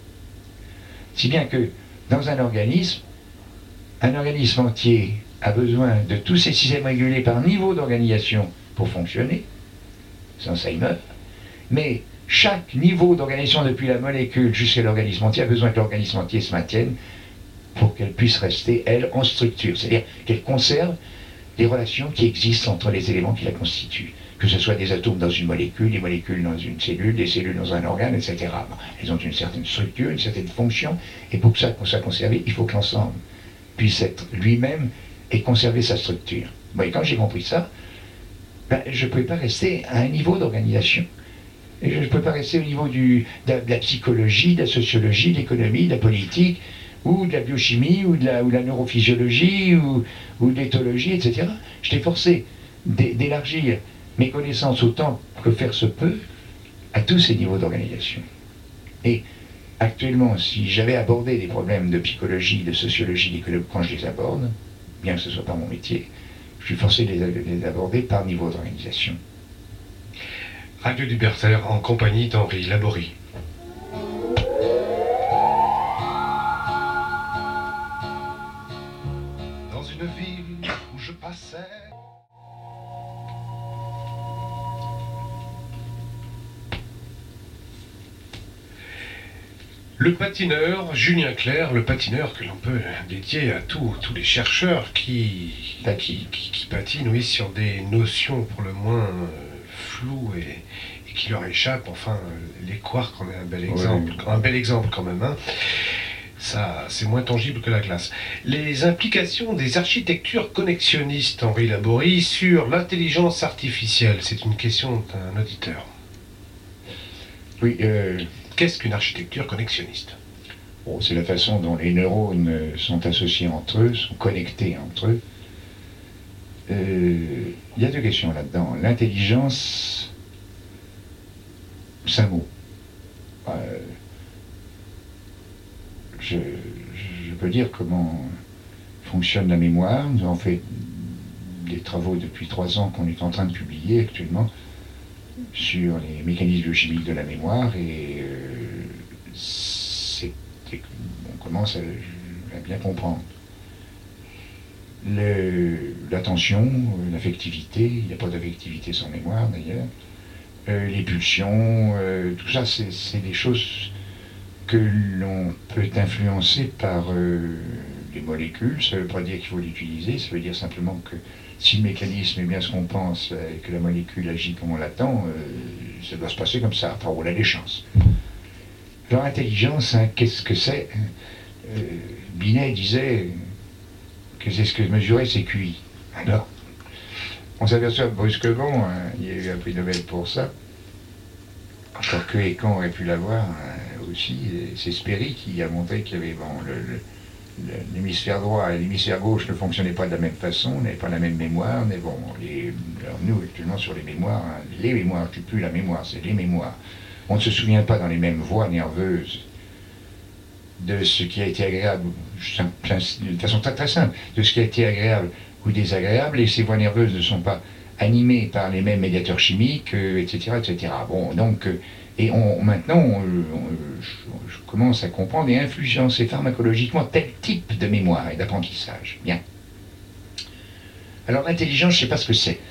Si bien que dans un organisme, un organisme entier a besoin de tous ces systèmes régulés par niveau d'organisation pour fonctionner, sans ça il meurt, mais chaque niveau d'organisation depuis la molécule jusqu'à l'organisme entier a besoin que l'organisme entier se maintienne pour qu'elle puisse rester, elle, en structure, c'est-à-dire qu'elle conserve les relations qui existent entre les éléments qui la constituent. Que ce soit des atomes dans une molécule, des molécules dans une cellule, des cellules dans un organe, et cetera. Elles ont une certaine structure, une certaine fonction, et pour que ça soit conservé, il faut que l'ensemble puisse être lui-même et conserver sa structure. Bon, et quand j'ai compris ça, ben, je ne pouvais pas rester à un niveau d'organisation. Et je ne pouvais pas rester au niveau du, de, la, de la psychologie, de la sociologie, de l'économie, de la politique, ou de la biochimie, ou de la, ou de la neurophysiologie, ou, ou de l'éthologie, et cetera. J'étais forcé d'élargir mes connaissances autant que faire se peut à tous ces niveaux d'organisation. Et actuellement, si j'avais abordé des problèmes de psychologie, de sociologie, d'économie, quand je les aborde, bien que ce ne soit pas mon métier, je suis forcé de les, de les aborder par niveau d'organisation. Radio Libertaire en compagnie d'Henri Laborie. Dans une ville Le patineur, Julien Clerc, le patineur que l'on peut dédier à tous tous les chercheurs qui, qui, qui, qui patinent, oui, sur des notions pour le moins euh, floues et, et qui leur échappent. Enfin, euh, les quarks en est un bel exemple, oui. un bel exemple quand même. Hein. Ça, c'est moins tangible que la glace. Les implications des architectures connexionnistes, Henri Laborie, sur l'intelligence artificielle, c'est une question d'un auditeur. Oui. Euh... Qu'est-ce qu'une architecture connexionniste? Bon, c'est la façon dont les neurones sont associés entre eux, sont connectés entre eux. Euh, il y a deux questions là-dedans. L'intelligence, c'est un mot. Euh, je, je peux dire comment fonctionne la mémoire. Nous avons fait des travaux depuis trois ans qu'on est en train de publier actuellement sur les mécanismes biochimiques de la mémoire, et euh, c'est, on commence à, à bien comprendre. Le, l'attention, l'affectivité, il n'y a pas d'affectivité sans mémoire d'ailleurs, euh, les pulsions, euh, tout ça c'est, c'est des choses que l'on peut influencer par euh, les molécules. Ça ne veut pas dire qu'il faut l'utiliser, ça veut dire simplement que si le mécanisme est bien ce qu'on pense et que la molécule agit comme on l'attend, euh, ça doit se passer comme ça, enfin on a des chances. Alors intelligence, hein, qu'est-ce que c'est? euh, Binet disait que c'est ce que mesurait ses Q I. Alors, on s'aperçoit brusquement, hein, il y a eu un prix Nobel pour ça, encore que Ecan aurait pu l'avoir hein, aussi, c'est Sperry qui a montré qu'il y avait bon, le, le l'hémisphère droit et l'hémisphère gauche ne fonctionnaient pas de la même façon, n'avaient pas la même mémoire, mais bon, les, alors nous actuellement sur les mémoires, hein, les mémoires, je ne dis plus la mémoire, c'est les mémoires. On ne se souvient pas dans les mêmes voies nerveuses de ce qui a été agréable, de façon très très simple, de ce qui a été agréable ou désagréable, et ces voies nerveuses ne sont pas animées par les mêmes médiateurs chimiques, euh, et cetera, et cetera. Bon, donc, euh, et on, maintenant, on, on, je, je commence à comprendre et influencer pharmacologiquement tel type de mémoire et d'apprentissage. Bien. Alors l'intelligence, je ne sais pas ce que c'est.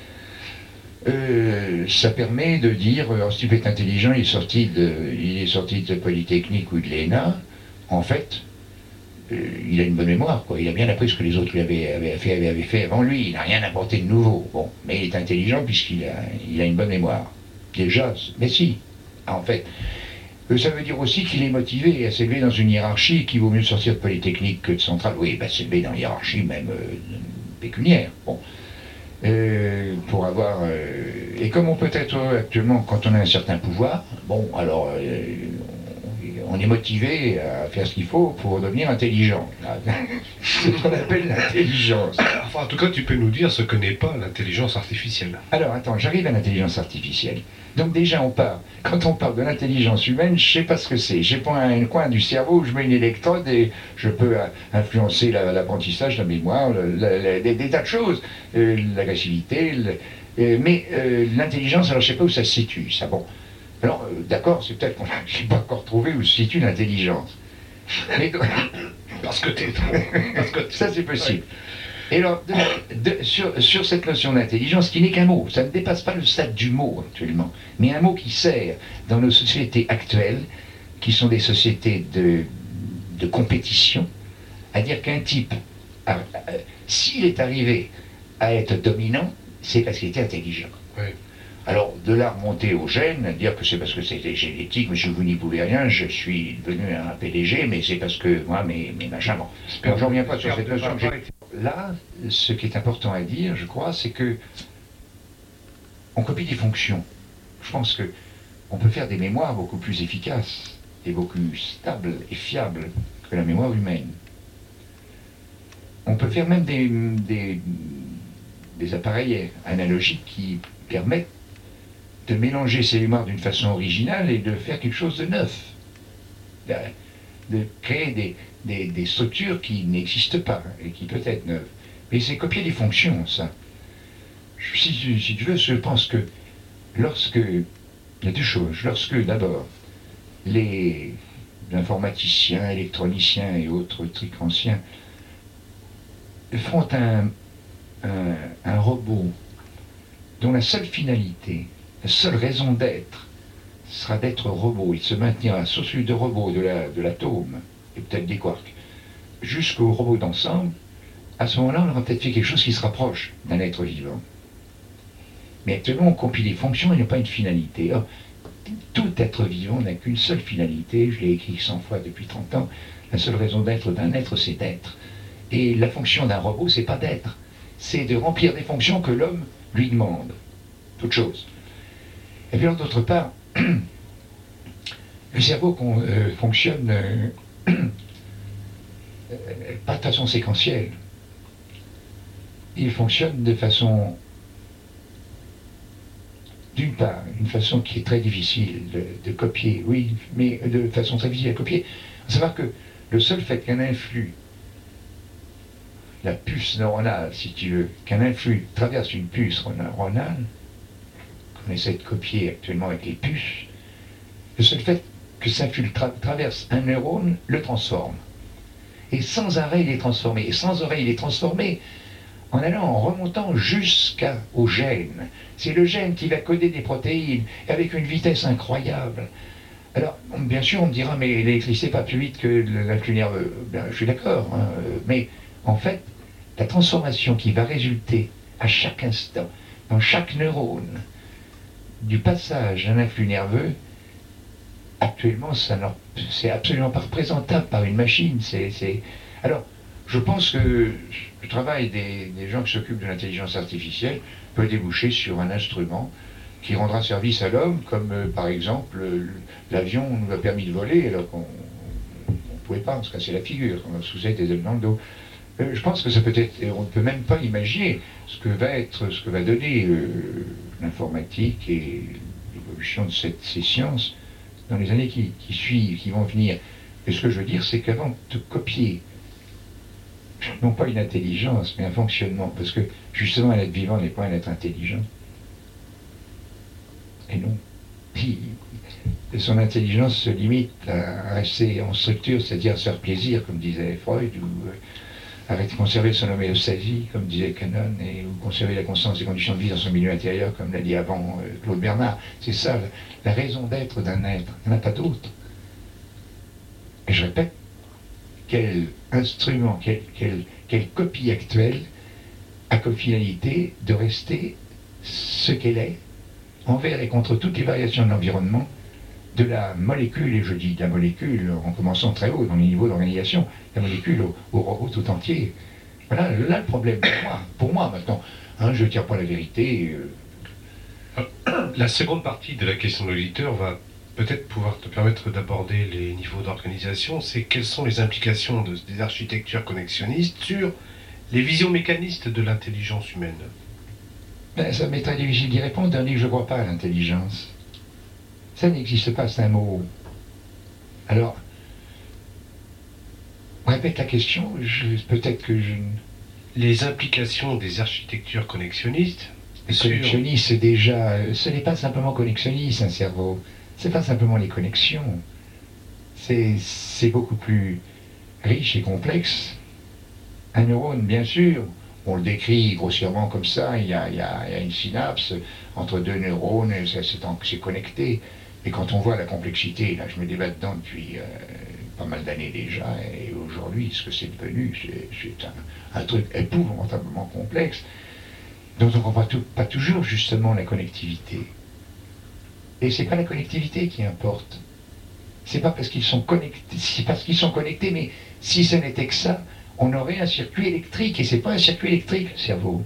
Euh, ça permet de dire, alors, si tu es intelligent, il est sorti de, il est sorti de Polytechnique ou de l'E N A, en fait, euh, il a une bonne mémoire, quoi. Il a bien appris ce que les autres lui avaient, avaient, fait, avaient, avaient fait avant lui, il n'a rien apporté de nouveau. Bon, mais il est intelligent puisqu'il a, il a une bonne mémoire. Déjà, mais si. En fait, ça veut dire aussi qu'il est motivé à s'élever dans une hiérarchie qu'il vaut mieux sortir de Polytechnique que de Centrale. Oui, bah, s'élever dans une hiérarchie même euh, pécuniaire. Bon. Euh, pour avoir... Euh, et comme on peut être actuellement quand on a un certain pouvoir, bon, alors euh, on, on est motivé à faire ce qu'il faut pour devenir intelligent. C'est ce qu'on appelle l'intelligence. Enfin, en tout cas, tu peux nous dire ce que n'est pas l'intelligence artificielle. Alors, attends, j'arrive à l'intelligence artificielle. Donc déjà, on part. Quand on parle de l'intelligence humaine, je ne sais pas ce que c'est. J'ai pas un coin du cerveau où je mets une électrode et je peux euh, influencer la, l'apprentissage, la mémoire, le, la, la, des, des tas de choses. Euh, l'agressivité, le, euh, mais euh, l'intelligence, alors je ne sais pas où ça se situe, ça. Bon. Alors, euh, d'accord, c'est peut-être qu'on n'a pas encore trouvé où se situe l'intelligence. Mais, parce que t'es parce que ça, c'est possible. Et alors, de, de, sur, sur cette notion d'intelligence, qui n'est qu'un mot, ça ne dépasse pas le stade du mot actuellement, mais un mot qui sert dans nos sociétés actuelles, qui sont des sociétés de, de compétition, à dire qu'un type, a, a, s'il est arrivé à être dominant, c'est parce qu'il était intelligent. Oui. Alors, de là remonter au gène, à dire que c'est parce que c'était génétique, monsieur, vous n'y pouvez rien, je suis devenu un P D G, mais c'est parce que moi, mes, mes machins, bon. Alors, j'en reviens pas sur cette notion que j'ai. Là, ce qui est important à dire, je crois, c'est que on copie des fonctions. Je pense que on peut faire des mémoires beaucoup plus efficaces et beaucoup plus stables et fiables que la mémoire humaine. On peut faire même des, des, des appareils analogiques qui permettent de mélanger ces mémoires d'une façon originale et de faire quelque chose de neuf. De, de créer des, des, des structures qui n'existent pas et qui peuvent être neuves. Mais c'est copier des fonctions, ça. Si, si tu veux, je pense que lorsque... Il y a deux choses. Lorsque, d'abord, les informaticiens, électroniciens et autres trucs anciens font un, un, un robot dont la seule finalité, la seule raison d'être, sera d'être robot. Il se maintiendra sous celui de robot de la, de l'atome, et peut-être des quarks, jusqu'au robot d'ensemble. À ce moment-là, on aura peut-être fait quelque chose qui se rapproche d'un être vivant. Mais actuellement, on compile des fonctions et n'a pas une finalité. Or, tout être vivant n'a qu'une seule finalité, je l'ai écrit cent fois depuis trente ans, la seule raison d'être d'un être, c'est d'être. Et la fonction d'un robot, c'est pas d'être, c'est de remplir des fonctions que l'homme lui demande. Toute chose. Et puis, d'autre part, le cerveau euh, fonctionne euh, pas de façon séquentielle. Il fonctionne de façon, d'une part, une façon qui est très difficile de, de copier, oui, mais de façon très difficile à copier. À savoir que le seul fait qu'un influx, la puce neuronale, si tu veux, qu'un influx traverse une puce neuronale, qu'on essaie de copier actuellement avec les puces, le seul fait que cet influx tra traverse un neurone le transforme. Et sans arrêt, il est transformé. Et sans arrêt, il est transformé en allant, en remontant jusqu'au gène. C'est le gène qui va coder des protéines, avec une vitesse incroyable. Alors, bien sûr, on me dira, mais l'électricité pas plus vite que l'influx nerveux. Ben, je suis d'accord, hein, mais en fait, la transformation qui va résulter à chaque instant, dans chaque neurone, du passage d'un influx nerveux, actuellement, c'est absolument pas représentable par une machine. C'est, c'est... Alors, je pense que le travail des, des gens qui s'occupent de l'intelligence artificielle peut déboucher sur un instrument qui rendra service à l'homme, comme euh, par exemple l'avion nous a permis de voler alors qu'on ne pouvait pas, on se cassait la figure, on se faisait des ailes dans le dos. Euh, je pense que ça peut être, on ne peut même pas imaginer ce que va être, ce que va donner euh, l'informatique et l'évolution de cette, ces sciences dans les années qui, qui suivent, qui vont venir. Et ce que je veux dire, c'est qu'avant de copier non pas une intelligence, mais un fonctionnement, parce que justement un être vivant n'est pas un être intelligent. Et non. Il, son intelligence se limite à rester en structure, c'est-à-dire à se faire plaisir, comme disait Freud, ou euh, arrêter de conserver son homéostasie, comme disait Cannon, et, ou conserver la constance des conditions de vie dans son milieu intérieur, comme l'a dit avant euh, Claude Bernard. C'est ça, la, la raison d'être d'un être. Il n'y en a pas d'autre. Et je répète, quel instrument, quelle, quelle, quelle copie actuelle a comme finalité de rester ce qu'elle est, envers et contre toutes les variations de l'environnement, de la molécule, et je dis de la molécule en commençant très haut dans les niveaux d'organisation, la molécule au, au robot tout entier. Voilà, là le problème pour moi, pour moi maintenant, hein, je ne tire pas la vérité. Euh... La seconde partie de la question de l'auditeur va peut-être pouvoir te permettre d'aborder les niveaux d'organisation, c'est quelles sont les implications de, des architectures connexionnistes sur les visions mécanistes de l'intelligence humaine. Ben, ça m'est très difficile d'y répondre, d'un que je ne crois pas à l'intelligence. Ça n'existe pas, c'est un mot. Alors, répète la question, peut-être que je... Les implications des architectures connexionnistes... Connexionnistes, sur... déjà, ce n'est pas simplement connexionniste, un cerveau. C'est pas simplement les connexions. C'est beaucoup plus riche et complexe. Un neurone, bien sûr, on le décrit grossièrement comme ça, il y a, il y a, il y a une synapse entre deux neurones, c'est connecté. Et quand on voit la complexité, là je me débat dedans depuis euh, pas mal d'années déjà, et aujourd'hui, ce que c'est devenu, c'est un, un truc épouvantablement complexe, dont on ne comprend tout, pas toujours justement la connectivité. Et c'est pas la connectivité qui importe. C'est pas parce qu'ils sont connectés, c'est parce qu'ils sont connectés, mais si ce n'était que ça, on aurait un circuit électrique, et c'est pas un circuit électrique, le cerveau.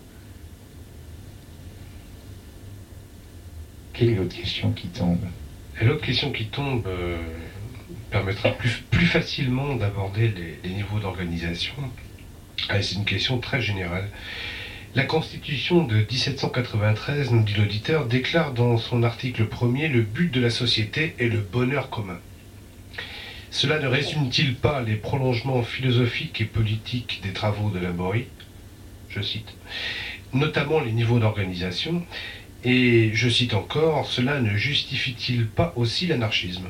Quelle est l'autre question qui tombe? Et l'autre question qui tombe euh, permettra plus, plus facilement d'aborder les, les niveaux d'organisation. C'est une question très générale. La Constitution de mille sept cent quatre-vingt-treize, nous dit l'auditeur, déclare dans son article premier le but de la société est le bonheur commun. Cela ne résume-t-il pas les prolongements philosophiques et politiques des travaux de Laborie, je cite, notamment les niveaux d'organisation, et je cite encore, cela ne justifie-t-il pas aussi l'anarchisme?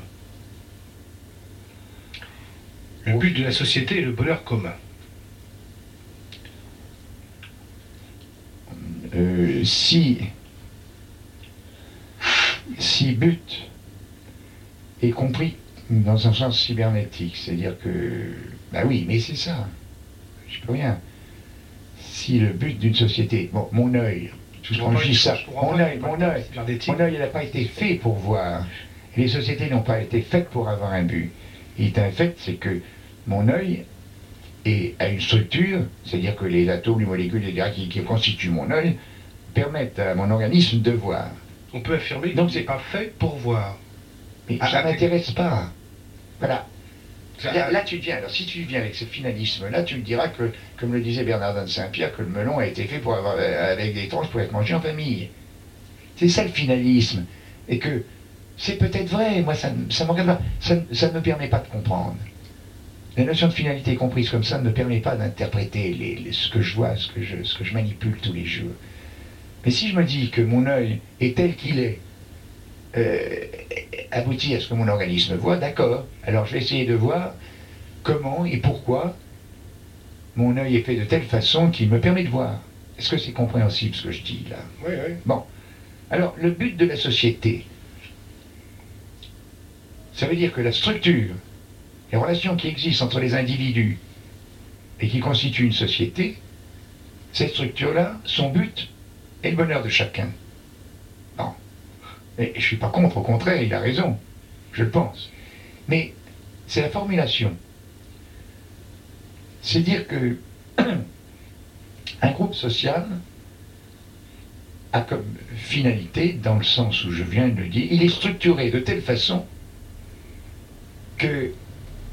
Le but de la société est le bonheur commun. Euh, si, si but y compris dans un sens cybernétique. C'est-à-dire que, bah oui, mais c'est ça. Je peux rien. Si le but d'une société, bon, mon œil, Je quand je dis ça, mon œil, mon mon œil, mon œil, il n'a pas été fait pour voir. Les sociétés n'ont pas été faites pour avoir un but. Il est un fait, c'est que mon œil est, a une structure, c'est-à-dire que les atomes, les molécules, et cetera, qui, qui constituent mon œil, permettent à mon organisme de voir. On peut affirmer Donc qu'il n'est c'est- pas fait pour voir. Mais Ah, ça ah, m'intéresse pas. Voilà. Ça- Là, là, tu viens, alors si tu viens avec ce finalisme-là, tu me diras que, comme le disait Bernardin de Saint-Pierre, que le melon a été fait pour avoir, euh, avec des tranches pour être mangé en famille. C'est ça le finalisme. Et que c'est peut-être vrai, moi ça, ne- ça, me regarde pas. Ça, ne- ça ne me permet pas de comprendre. La notion de finalité comprise comme ça ne me permet pas d'interpréter les- les- ce que je vois, ce que je, ce que je manipule tous les jours. Mais si je me dis que mon œil est tel qu'il est, euh, aboutit à ce que mon organisme voit, d'accord. Alors je vais essayer de voir comment et pourquoi mon œil est fait de telle façon qu'il me permet de voir. Est-ce que c'est compréhensible ce que je dis là? Oui, oui. Bon. Alors le but de la société, ça veut dire que la structure, les relations qui existent entre les individus et qui constituent une société, cette structure-là, son but est le bonheur de chacun. Bon. Et je ne suis pas contre, au contraire, il a raison. Je le pense. Mais c'est la formulation. C'est dire que un groupe social a comme finalité, dans le sens où je viens de le dire, il est structuré de telle façon que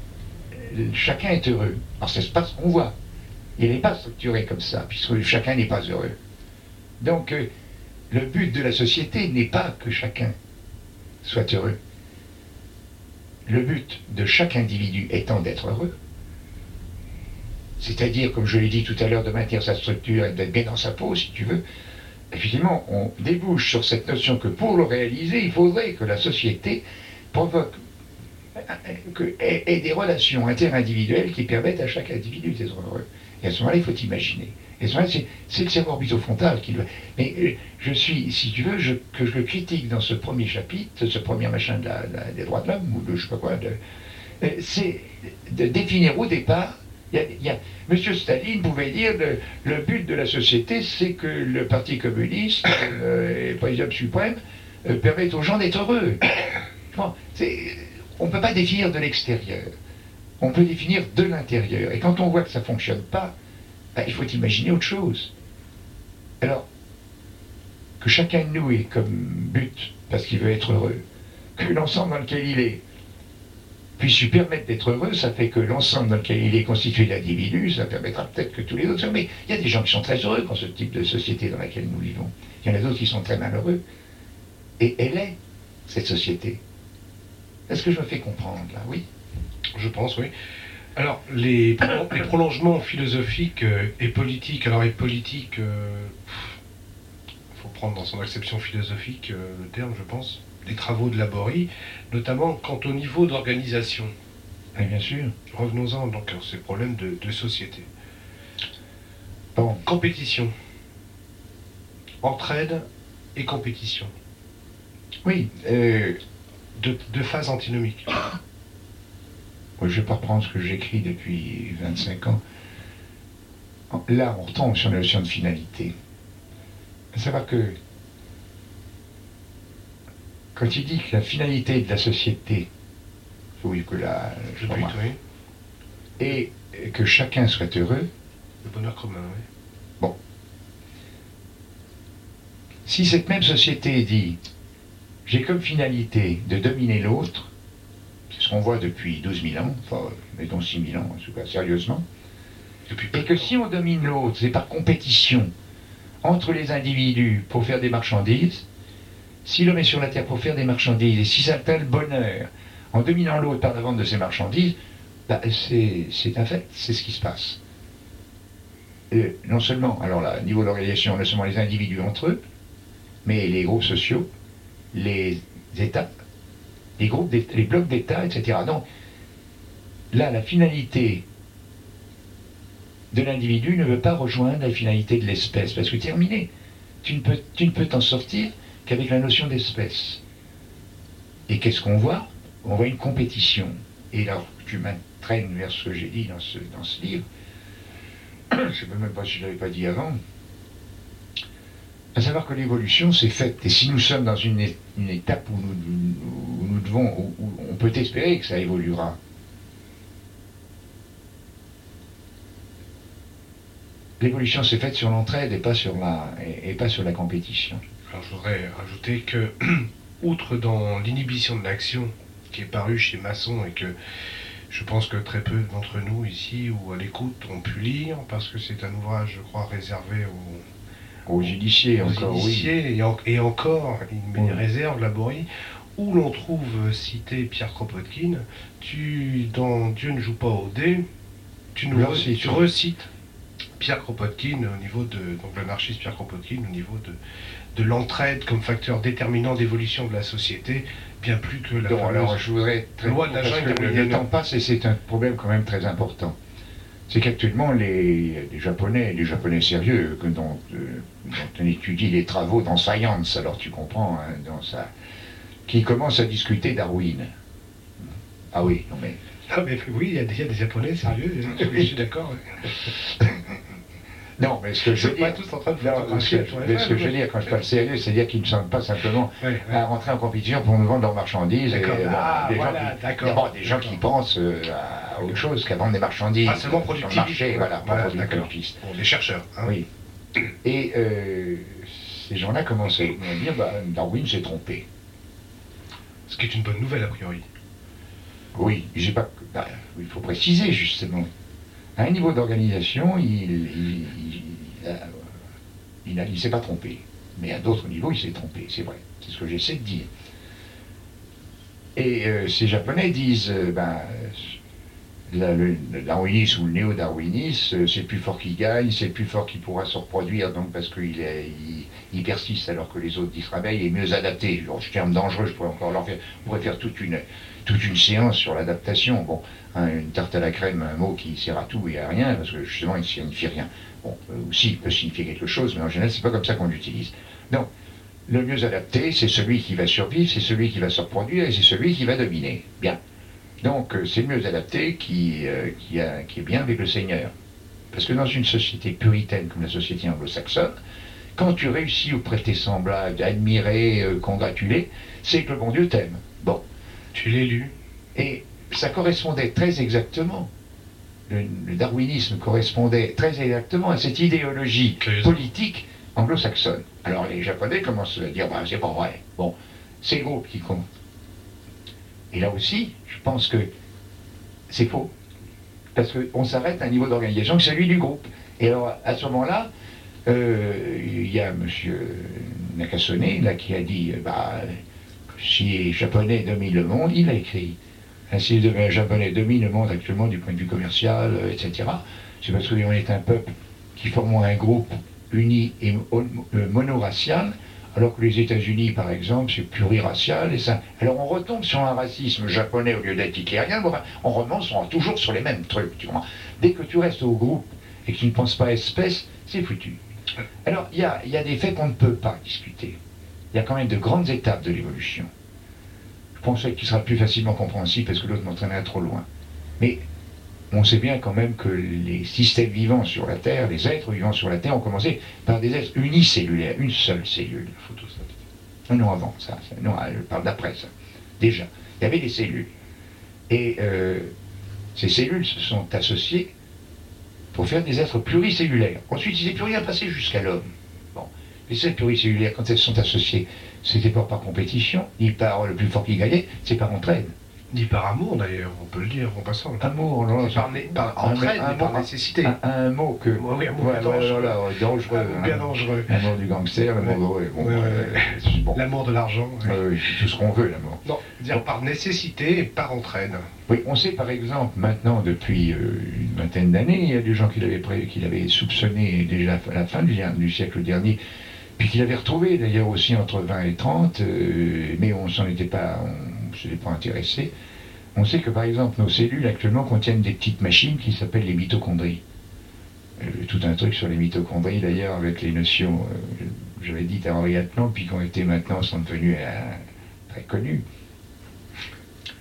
chacun est heureux. Alors c'est pas ce qu'on voit. Il n'est pas structuré comme ça, puisque chacun n'est pas heureux. Donc euh, le but de la société n'est pas que chacun soit heureux. Le but de chaque individu étant d'être heureux, c'est-à-dire, comme je l'ai dit tout à l'heure, de maintenir sa structure et d'être bien dans sa peau, si tu veux, effectivement, on débouche sur cette notion que pour le réaliser, il faudrait que la société provoque que, ait, ait des relations interindividuelles qui permettent à chaque individu d'être heureux. Et à ce moment-là, il faut imaginer. Et à ce moment-là, c'est, c'est le cerveau orbitofrontal qui doit... Mais euh, je suis, si tu veux, je, que je le critique dans ce premier chapitre, ce premier machin de la, la, des droits de l'homme, ou de je sais pas quoi, de, euh, c'est de définir au départ. Il y a, il y a, Monsieur Staline pouvait dire le, le but de la société, c'est que le Parti communiste euh, et le président suprême euh, permettent aux gens d'être heureux. Bon, c'est, on ne peut pas définir de l'extérieur. On peut définir de l'intérieur. Et quand on voit que ça ne fonctionne pas, ben, il faut imaginer autre chose. Alors, que chacun de nous ait comme but, parce qu'il veut être heureux, que l'ensemble dans lequel il est puisse lui permettre d'être heureux, ça fait que l'ensemble dans lequel il est constitué d'individus, ça permettra peut-être que tous les autres soient. Mais il y a des gens qui sont très heureux dans ce type de société dans laquelle nous vivons. Il y en a d'autres qui sont très malheureux. Et elle est, cette société. Est-ce que je me fais comprendre, là? Oui. Je pense, oui. Alors, les, pro- les prolongements philosophiques euh, et politiques, alors et politiques, il faut prendre dans son acception philosophique euh, le terme, je pense, des travaux de Laborie, notamment quant au niveau d'organisation. Et bien sûr. Revenons-en donc à ces problèmes de, de société. Bon. Compétition. Entraide et compétition. Oui. Euh, Deux de phases antinomiques. je ne vais pas reprendre ce que j'écris depuis vingt-cinq ans. Là, on retombe sur la notion de finalité. Ça va que quand il dit que la finalité de la société, oui, que la, Le but, oui. et que chacun soit heureux, Le bonheur commun, oui. bon. Si cette même société dit j'ai comme finalité de dominer l'autre, c'est ce qu'on voit depuis douze mille ans, enfin, mettons six mille ans, en tout cas, sérieusement, Depuis peu et de que temps. si on domine l'autre, c'est par compétition entre les individus pour faire des marchandises, si l'homme est sur la terre pour faire des marchandises, et si ça atteint le bonheur en dominant l'autre par la vente de ses marchandises, bah, c'est, c'est un fait, c'est ce qui se passe. Et non seulement, alors là, niveau de l'organisation, non seulement les individus entre eux, mais les groupes sociaux, les États, les groupes, d'État- les blocs d'États, et cetera. Donc, là, la finalité de l'individu ne veut pas rejoindre la finalité de l'espèce, parce que terminé, tu ne peux, tu ne peux t'en sortir qu'avec la notion d'espèce. Et qu'est-ce qu'on voit? on voit une compétition. Et là, tu m'entraînes vers ce que j'ai dit dans ce, dans ce livre. Je ne sais même pas si je ne l'avais pas dit avant. À savoir que l'évolution s'est faite. Et si nous sommes dans une, une étape où nous, où nous devons, où, où on peut espérer que ça évoluera. L'évolution s'est faite sur l'entraide et pas sur la, et, et pas sur la compétition. Alors je voudrais ajouter que, outre dans l'inhibition de l'action, qui est paru chez Masson et que je pense que très peu d'entre nous ici ou à l'écoute ont pu lire, parce que c'est un ouvrage, je crois, réservé aux, aux initiés, aux encore, initiés oui. et, en, et encore, il met Oui. des réserves, Laborie, où l'on trouve cité Pierre Kropotkin, tu, dans Dieu ne joue pas au dé, tu, nous re, tu recites Pierre Kropotkin au niveau de, donc l'anarchiste Pierre Kropotkin, au niveau de, de l'entraide comme facteur déterminant d'évolution de la société, bien plus que la Donc, alors, je voudrais très loi de la parce jungle que de le temps passe et c'est un problème quand même très important. C'est qu'actuellement, les, les Japonais, les Japonais sérieux, que dont, euh, dont on étudie les travaux dans Science, alors tu comprends, hein, dans ça, qui commencent à discuter Darwin. Ah oui, non mais... Ah mais oui, il y a des, il y a des Japonais sérieux, je suis d'accord. Non, mais ce que je veux dire, tous en train de non, ce que, mais ce que je veux dire quand je parle sérieux, c'est-à-dire qu'ils ne sont pas simplement ouais, ouais. à rentrer en compétition pour nous vendre leurs marchandises. Et, ah, bon, des, voilà, gens qui, bon, des gens qui pensent euh, à autre chose qu'à vendre des marchandises. Pas seulement sur le productivistes. marché, voilà, voilà, pas productivistes. Bon, des chercheurs. Hein. Oui. Et euh, ces gens-là commencent à dire, bah, Darwin s'est trompé. Ce qui est une bonne nouvelle, a priori. Oui, j'ai pas, bah, il faut préciser justement. À un niveau d'organisation, il, il, il, a, il, a, il s'est pas trompé. Mais à d'autres niveaux, il s'est trompé, c'est vrai. C'est ce que j'essaie de dire. Et euh, ces Japonais disent, euh, ben, la, le, le darwinisme ou le néo-darwinisme, c'est le plus fort qui gagne, c'est le plus fort qui pourra se reproduire, donc parce qu'il est, il, il persiste alors que les autres disent, ah ben, il est mieux adapté. Alors, je terme dangereux, je pourrais encore leur faire, on pourrait faire toute une, toute une séance sur l'adaptation. Bon, hein, une tarte à la crème, un mot qui sert à tout et à rien, parce que justement, il ne signifie rien. Bon, euh, aussi, il peut signifier quelque chose, mais en général, c'est pas comme ça qu'on l'utilise. Donc, le mieux adapté, c'est celui qui va survivre, c'est celui qui va se reproduire et c'est celui qui va dominer. Bien. Donc, euh, c'est le mieux adapté qui, euh, qui, a, qui est bien avec le Seigneur. Parce que dans une société puritaine comme la société anglo-saxonne, quand tu réussis auprès de tes semblables, admirer, euh, congratuler, c'est que le bon Dieu t'aime. Bon. Tu l'as lu. Et ça correspondait très exactement. Le, le darwinisme correspondait très exactement à cette idéologie politique anglo-saxonne. Alors les Japonais commencent à dire, bah, c'est pas vrai. Bon, c'est le groupe qui compte. Et là aussi, je pense que c'est faux. Parce qu'on s'arrête à un niveau d'organisation que celui du groupe. Et alors, à ce moment-là, euh, il y a M. Nakasone, là, qui a dit, bah, si les Japonais dominent le monde, il a écrit. Si les Japonais dominent le monde actuellement du point de vue commercial, et cetera, c'est parce qu'on est un peuple qui forme un groupe uni et monoracial, alors que les États-Unis, par exemple, c'est pluriracial. Et ça... Alors on retombe sur un racisme japonais au lieu d'être hitlérien, on remonte on toujours sur les mêmes trucs. Tu vois. Dès que tu restes au groupe et que tu ne penses pas espèce, c'est foutu. Alors il y a, y a des faits qu'on ne peut pas discuter. Il y a quand même de grandes étapes de l'évolution. Je pensais qu'il sera plus facilement compréhensible parce que l'autre m'entraînerait trop loin. Mais on sait bien quand même que les systèmes vivants sur la Terre, les êtres vivants sur la Terre ont commencé par des êtres unicellulaires, une seule cellule. Non, non, avant ça, ça non, je parle d'après ça. Déjà, il y avait des cellules. Et euh, ces cellules se sont associées pour faire des êtres pluricellulaires. Ensuite, il n'est plus rien passé jusqu'à l'homme. Bon. Les êtres pluricellulaires, quand elles sont associées, c'était pas par compétition, ni par le plus fort qui gagnait, c'est par entraide. Ni par amour d'ailleurs, on peut le dire en passant. Amour, non, par, né, par entraide, mais par nécessité. Un, un mot que... Oui, un mot ouais, dangereux. Là, dangereux. Un bien dangereux. L'amour du gangster, l'amour ouais. de... Bon, ouais, ouais, euh, ouais. bon. L'amour de l'argent. Ouais. Oui, c'est tout ce qu'on veut, l'amour. Non, dire bon. Par nécessité et par entraide. Oui, on sait par exemple, maintenant, depuis euh, une vingtaine d'années, il y a des gens qui l'avaient, qui l'avaient soupçonné déjà à la fin du, du siècle dernier, puis qui l'avaient retrouvé d'ailleurs aussi entre vingt et trente, euh, mais on s'en était pas, on ne s'était pas intéressé. On sait que par exemple nos cellules actuellement contiennent des petites machines qui s'appellent les mitochondries. Euh, tout un truc sur les mitochondries d'ailleurs avec les notions, euh, j'avais dit à Henri Atlan, puis qui ont été maintenant sont devenues euh, très connues.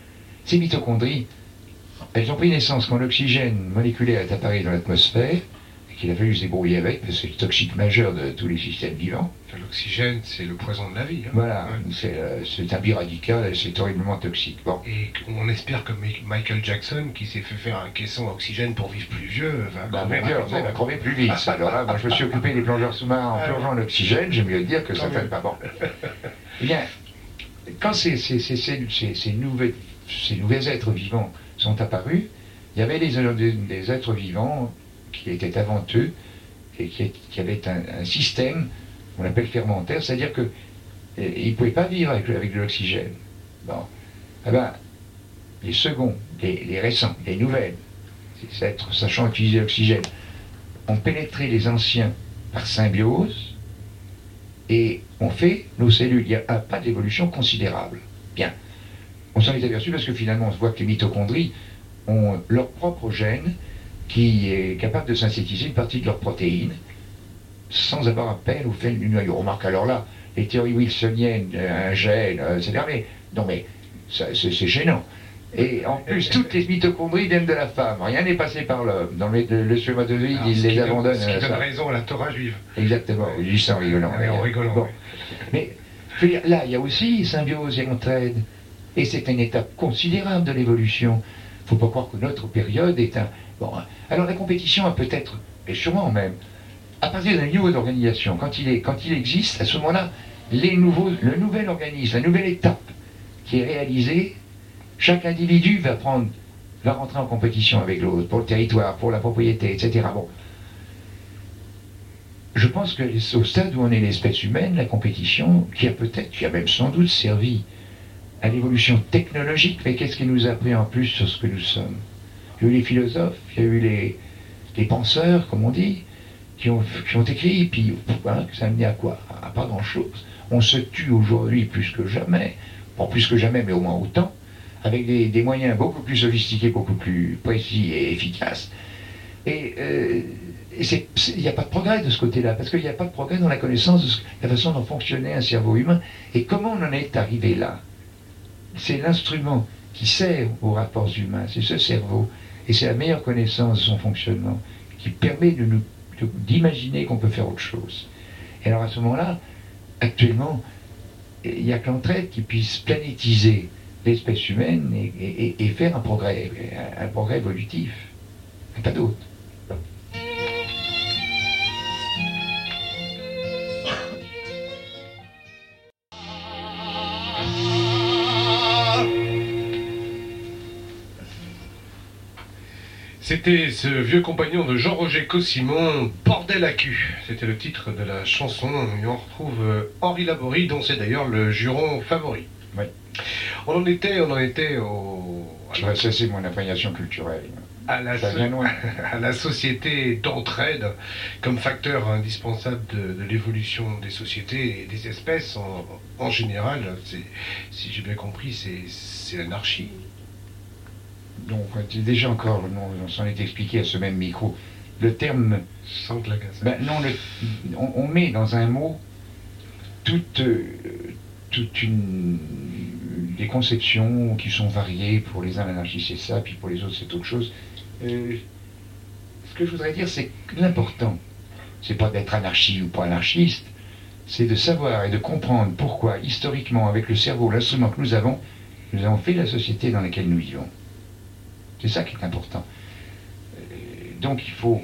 ces mitochondries, elles ont pris naissance quand l'oxygène moléculaire est apparu dans l'atmosphère, et qu'il a fallu se débrouiller avec, parce que c'est le toxique majeur de tous les systèmes vivants. L'oxygène, c'est le poison de la vie. Hein. Voilà, Ouais. c'est euh, c'est un biradical, c'est horriblement toxique. Bon. Et on espère que Michael Jackson, qui s'est fait faire un caisson à oxygène pour vivre plus vieux, va Bah, crever mon cœur, rapidement. ça va crever plus vite. ça. Alors là, moi, je me suis occupé des plongeurs sous-marins en plongeant l'oxygène, j'aime mieux dire que ça Tant ne fait mieux. pas bon. Eh bien, quand ces, ces, ces, ces, ces, ces, nouvelles, ces nouveaux êtres vivants sont apparus, il y avait des, des, des êtres vivants qui étaient avant eux et qui, qui avaient un, un système qu'on appelle fermentaire, c'est-à-dire qu'ils ne pouvaient pas vivre avec, avec de l'oxygène. Bon. Eh ben, les seconds, les, les récents, les nouvelles, ces êtres sachant utiliser l'oxygène, ont pénétré les anciens par symbiose et ont fait nos cellules. Il n'y a pas d'évolution considérable. Bien. On s'en est aperçu parce que finalement, on se voit que les mitochondries ont leur propre gène qui est capable de synthétiser une partie de leurs protéines sans avoir appel au fait du noyau. Remarque alors là, les théories wilsoniennes, un gène, et cetera. Mais non mais c'est gênant. Et en plus, toutes les mitochondries viennent de la femme. Rien n'est passé par l'homme. Dans le, le, le spermatozoïde, Alors, il ce les qui donne- abandonne. Ce qui à donne ça. raison à la Torah juive. Exactement. Je dis ça en rigolant. Ouais, en rigolant, Bon. ouais. Mais je veux dire, là, il y a aussi symbiose et entraide. Et c'est une étape considérable de l'évolution. Il ne faut pas croire que notre période est un... Bon, alors la compétition a peut-être, et sûrement même, à partir d'un niveau d'organisation, quand, il est, quand il existe, à ce moment-là, les nouveaux, le nouvel organisme, la nouvelle étape qui est réalisée, chaque individu va prendre, va rentrer en compétition avec l'autre, pour le territoire, pour la propriété, et cetera. Bon. Je pense que au stade où on est l'espèce humaine, la compétition, qui a peut-être, qui a même sans doute servi à l'évolution technologique, mais qu'est-ce qui nous a appris en plus sur ce que nous sommes? Il y a eu les philosophes, il y a eu les, les penseurs, comme on dit, qui ont, qui ont écrit, puis hein, ça a amené à quoi? À pas grand-chose. On se tue aujourd'hui plus que jamais, bon plus que jamais, mais au moins autant, avec des, des moyens beaucoup plus sophistiqués, beaucoup plus précis et efficaces. Et euh, il n'y a pas de progrès de ce côté-là, parce qu'il n'y a pas de progrès dans la connaissance de ce, la façon dont fonctionnait un cerveau humain. Et comment on en est arrivé là? C'est l'instrument qui sert aux rapports humains, c'est ce cerveau. Et c'est la meilleure connaissance de son fonctionnement qui permet de nous d'imaginer qu'on peut faire autre chose. Et alors à ce moment-là, actuellement, il n'y a que l'entraide qui puisse planétiser l'espèce humaine et, et, et faire un progrès, un, un progrès évolutif. Pas d'autre. C'était ce vieux compagnon de Jean-Roger Cossimon, Bordel à cul. C'était le titre de la chanson. Et on retrouve euh, Henri Laborie, dont c'est d'ailleurs le juron favori. Oui. On en était, on en était au... Ça, ça c'est mon imprégnation culturelle. À la, Ça so- vient loin. à la société d'entraide comme facteur indispensable de, de l'évolution des sociétés et des espèces en, en général. C'est- Si j'ai bien compris, c'est c'est l'anarchie. Donc, déjà encore, on, on s'en est expliqué à ce même micro. Le terme, Sans que la gaz. ben non, le- on, on met dans un mot toute, euh, toute une, des conceptions qui sont variées. Pour les uns, l'anarchie c'est ça, puis pour les autres c'est autre chose. Euh, ce que je voudrais dire, c'est que l'important, c'est pas d'être anarchiste ou pas anarchiste, c'est de savoir et de comprendre pourquoi, historiquement, avec le cerveau, l'instrument que nous avons, nous avons fait la société dans laquelle nous vivons. C'est ça qui est important. Euh, donc il faut,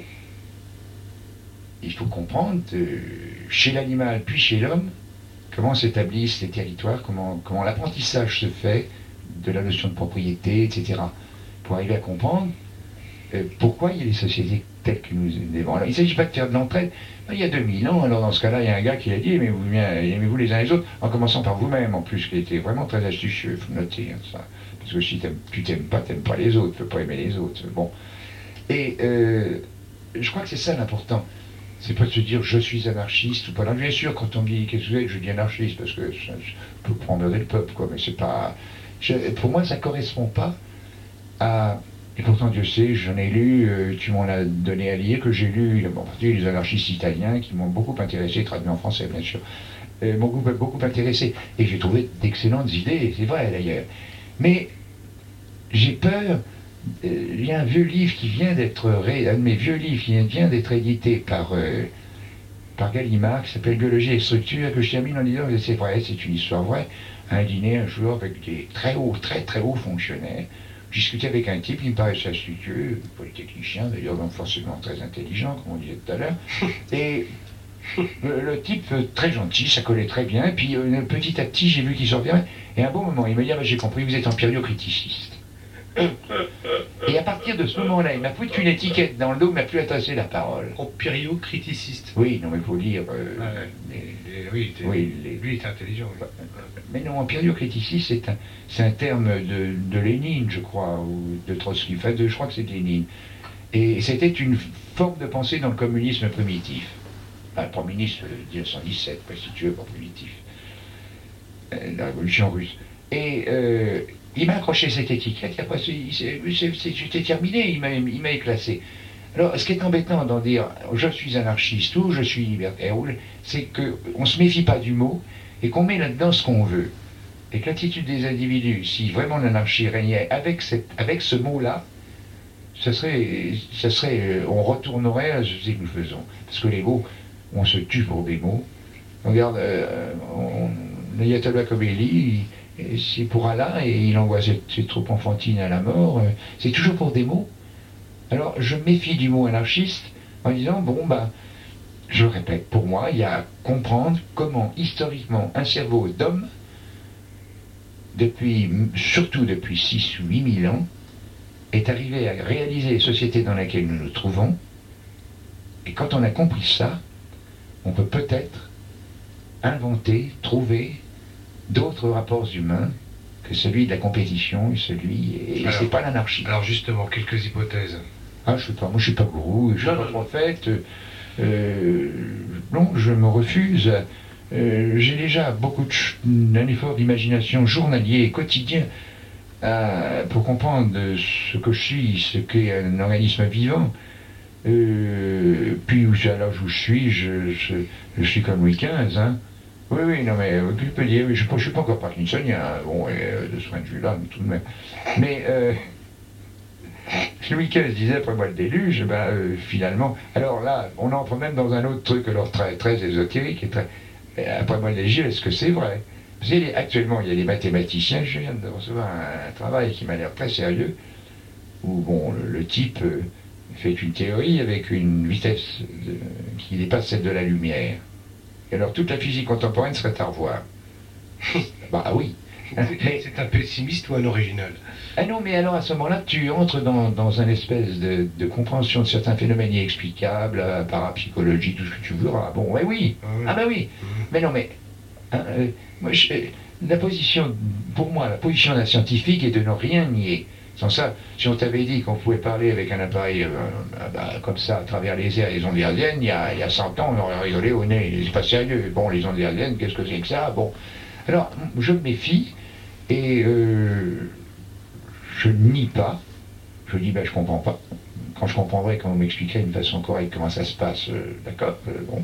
il faut comprendre, euh, chez l'animal puis chez l'homme, comment s'établissent les territoires, comment, comment l'apprentissage se fait de la notion de propriété, et cetera. Pour arriver à comprendre euh, pourquoi il y a des sociétés telles que nous vivons. Alors, il ne s'agit pas de faire de l'entraide. Ben, il y a deux mille ans, alors dans ce cas-là, il y a un gars qui a dit aimez-vous bien, aimez-vous les uns les autres, en commençant par vous-même, en plus, qui était vraiment très astucieux, il faut noter hein, ça. Parce que si t'aimes- tu t'aimes pas, t'aimes pas les autres, tu peux pas aimer les autres. Bon. Et euh, je crois que c'est ça l'important. C'est pas de se dire je suis anarchiste ou pas. Alors, bien sûr, quand on me dit qu'est-ce que vous êtes, je dis anarchiste parce que ça, je peux prendre le peuple, quoi, mais c'est pas. je- pour moi, ça correspond pas à. Et pourtant, Dieu sait, j'en ai lu, euh, tu m'en as donné à lire, que j'ai lu, bon, en particulier les anarchistes italiens qui m'ont beaucoup intéressé, traduit en français, bien sûr, euh, m'ont beaucoup, beaucoup intéressé. Et j'ai trouvé d'excellentes idées, c'est vrai d'ailleurs. Mais j'ai peur. Euh, il y a un vieux livre qui vient d'être, ré... un de mes vieux livres qui vient d'être édité par, euh, par Gallimard, qui s'appelle Biologie et structure, que je termine en disant que c'est vrai, c'est une histoire vraie. À un dîner un jour avec des très hauts, très très hauts fonctionnaires. Je discutais avec un type, il me paraissait astucieux, polytechnicien d'ailleurs, donc forcément très intelligent, comme on disait tout à l'heure. Et le, le type très gentil, ça collait très bien. Et puis euh, petit à petit, j'ai vu qu'il sortait. Et à un bon moment, il me dit ah, ben, j'ai compris, vous êtes empiriocriticiste. Et à partir de ce moment-là, il m'a foutu une étiquette dans le dos, il m'a plus adressé la parole. Empiriocriticiste. Oui, non mais il faut lire. Euh, ouais, les, les, oui, oui les, lui est intelligent. Oui. Mais non, empiriocriticiste, c'est un, c'est un terme de, de Lénine, je crois, ou de Trotsky. Enfin, de, je crois que c'est de Lénine. Et c'était une forme de pensée dans le communisme primitif. Enfin, le communisme de mille neuf cent dix-sept, quoi, si tu veux, pas primitif. Euh, la révolution russe. Et euh, il m'a accroché cette étiquette, et après, j'étais terminé, il m'a, il m'a éclaté. Alors, ce qui est embêtant d'en dire je suis anarchiste ou je suis libertaire, c'est qu'on ne se méfie pas du mot et qu'on met là-dedans ce qu'on veut. Et que l'attitude des individus, si vraiment l'anarchie régnait avec, cette, avec ce mot-là, ça serait, ça serait, on retournerait à ce que nous faisons. Parce que les mots, on se tue pour des mots. Regarde, euh, l'ayatollah Khomeini, c'est pour Allah et il envoie ses, ses troupes enfantines à la mort. C'est toujours pour des mots. Alors, je méfie du mot anarchiste en disant, bon, ben, je répète, pour moi, il y a à comprendre comment, historiquement, un cerveau d'homme, depuis, surtout depuis six ou huit mille ans, est arrivé à réaliser les sociétés dans lesquelles nous nous trouvons. Et quand on a compris ça, on peut peut-être inventer, trouver d'autres rapports humains que celui de la compétition et celui... Et c'est pas l'anarchie. Alors justement, quelques hypothèses. Ah, je sais pas, moi je suis pas gourou, je suis pas prophète. Euh, non, je me refuse. Euh, j'ai déjà beaucoup d'un effort d'imagination journalier et quotidien euh, pour comprendre ce que je suis, ce qu'est un organisme vivant. Euh, puis à l'âge où je suis, je, je, je suis comme Louis quinze. Hein. Oui, oui, non mais tu peux dire, je ne suis pas encore parkinsonien, hein, bon, et, de ce point de vue-là, mais tout de même. Mais euh, Louis quinze disait après moi le déluge, ben, euh, finalement, alors là, on entre même dans un autre truc alors très, très ésotérique et très. Après moi le déluge, est-ce que c'est vrai? Parce que actuellement, il y a des mathématiciens, je viens de recevoir un, un travail qui m'a l'air très sérieux, où bon, le, le type euh, fait une théorie avec une vitesse de, qui dépasse celle de la lumière. Et alors toute la physique contemporaine serait à revoir. Bah oui. Mais c'est un pessimiste ou un original? Ah non, mais alors à ce moment-là, tu entres dans, dans une espèce de, de compréhension de certains phénomènes inexplicables, euh, parapsychologie, tout ce que tu voudras. Bon, ouais, oui. Ah, oui. Ah bah oui. Mmh. Mais non, mais hein, euh, moi, je, la position, pour moi, la position d'un scientifique est de ne rien nier. Sans ça, si on t'avait dit qu'on pouvait parler avec un appareil euh, bah, comme ça à travers les airs et les ondes hertziennes, il y a, il y a cent ans, on aurait rigolé au nez. C'est pas sérieux. Bon, les ondes hertziennes, qu'est-ce que c'est que ça? Bon. Alors, je me méfie et euh, je ne nie pas. Je dis, ben, je comprends pas. Quand je comprendrai, quand on m'expliquerait d'une façon correcte comment ça se passe, euh, d'accord, euh, bon.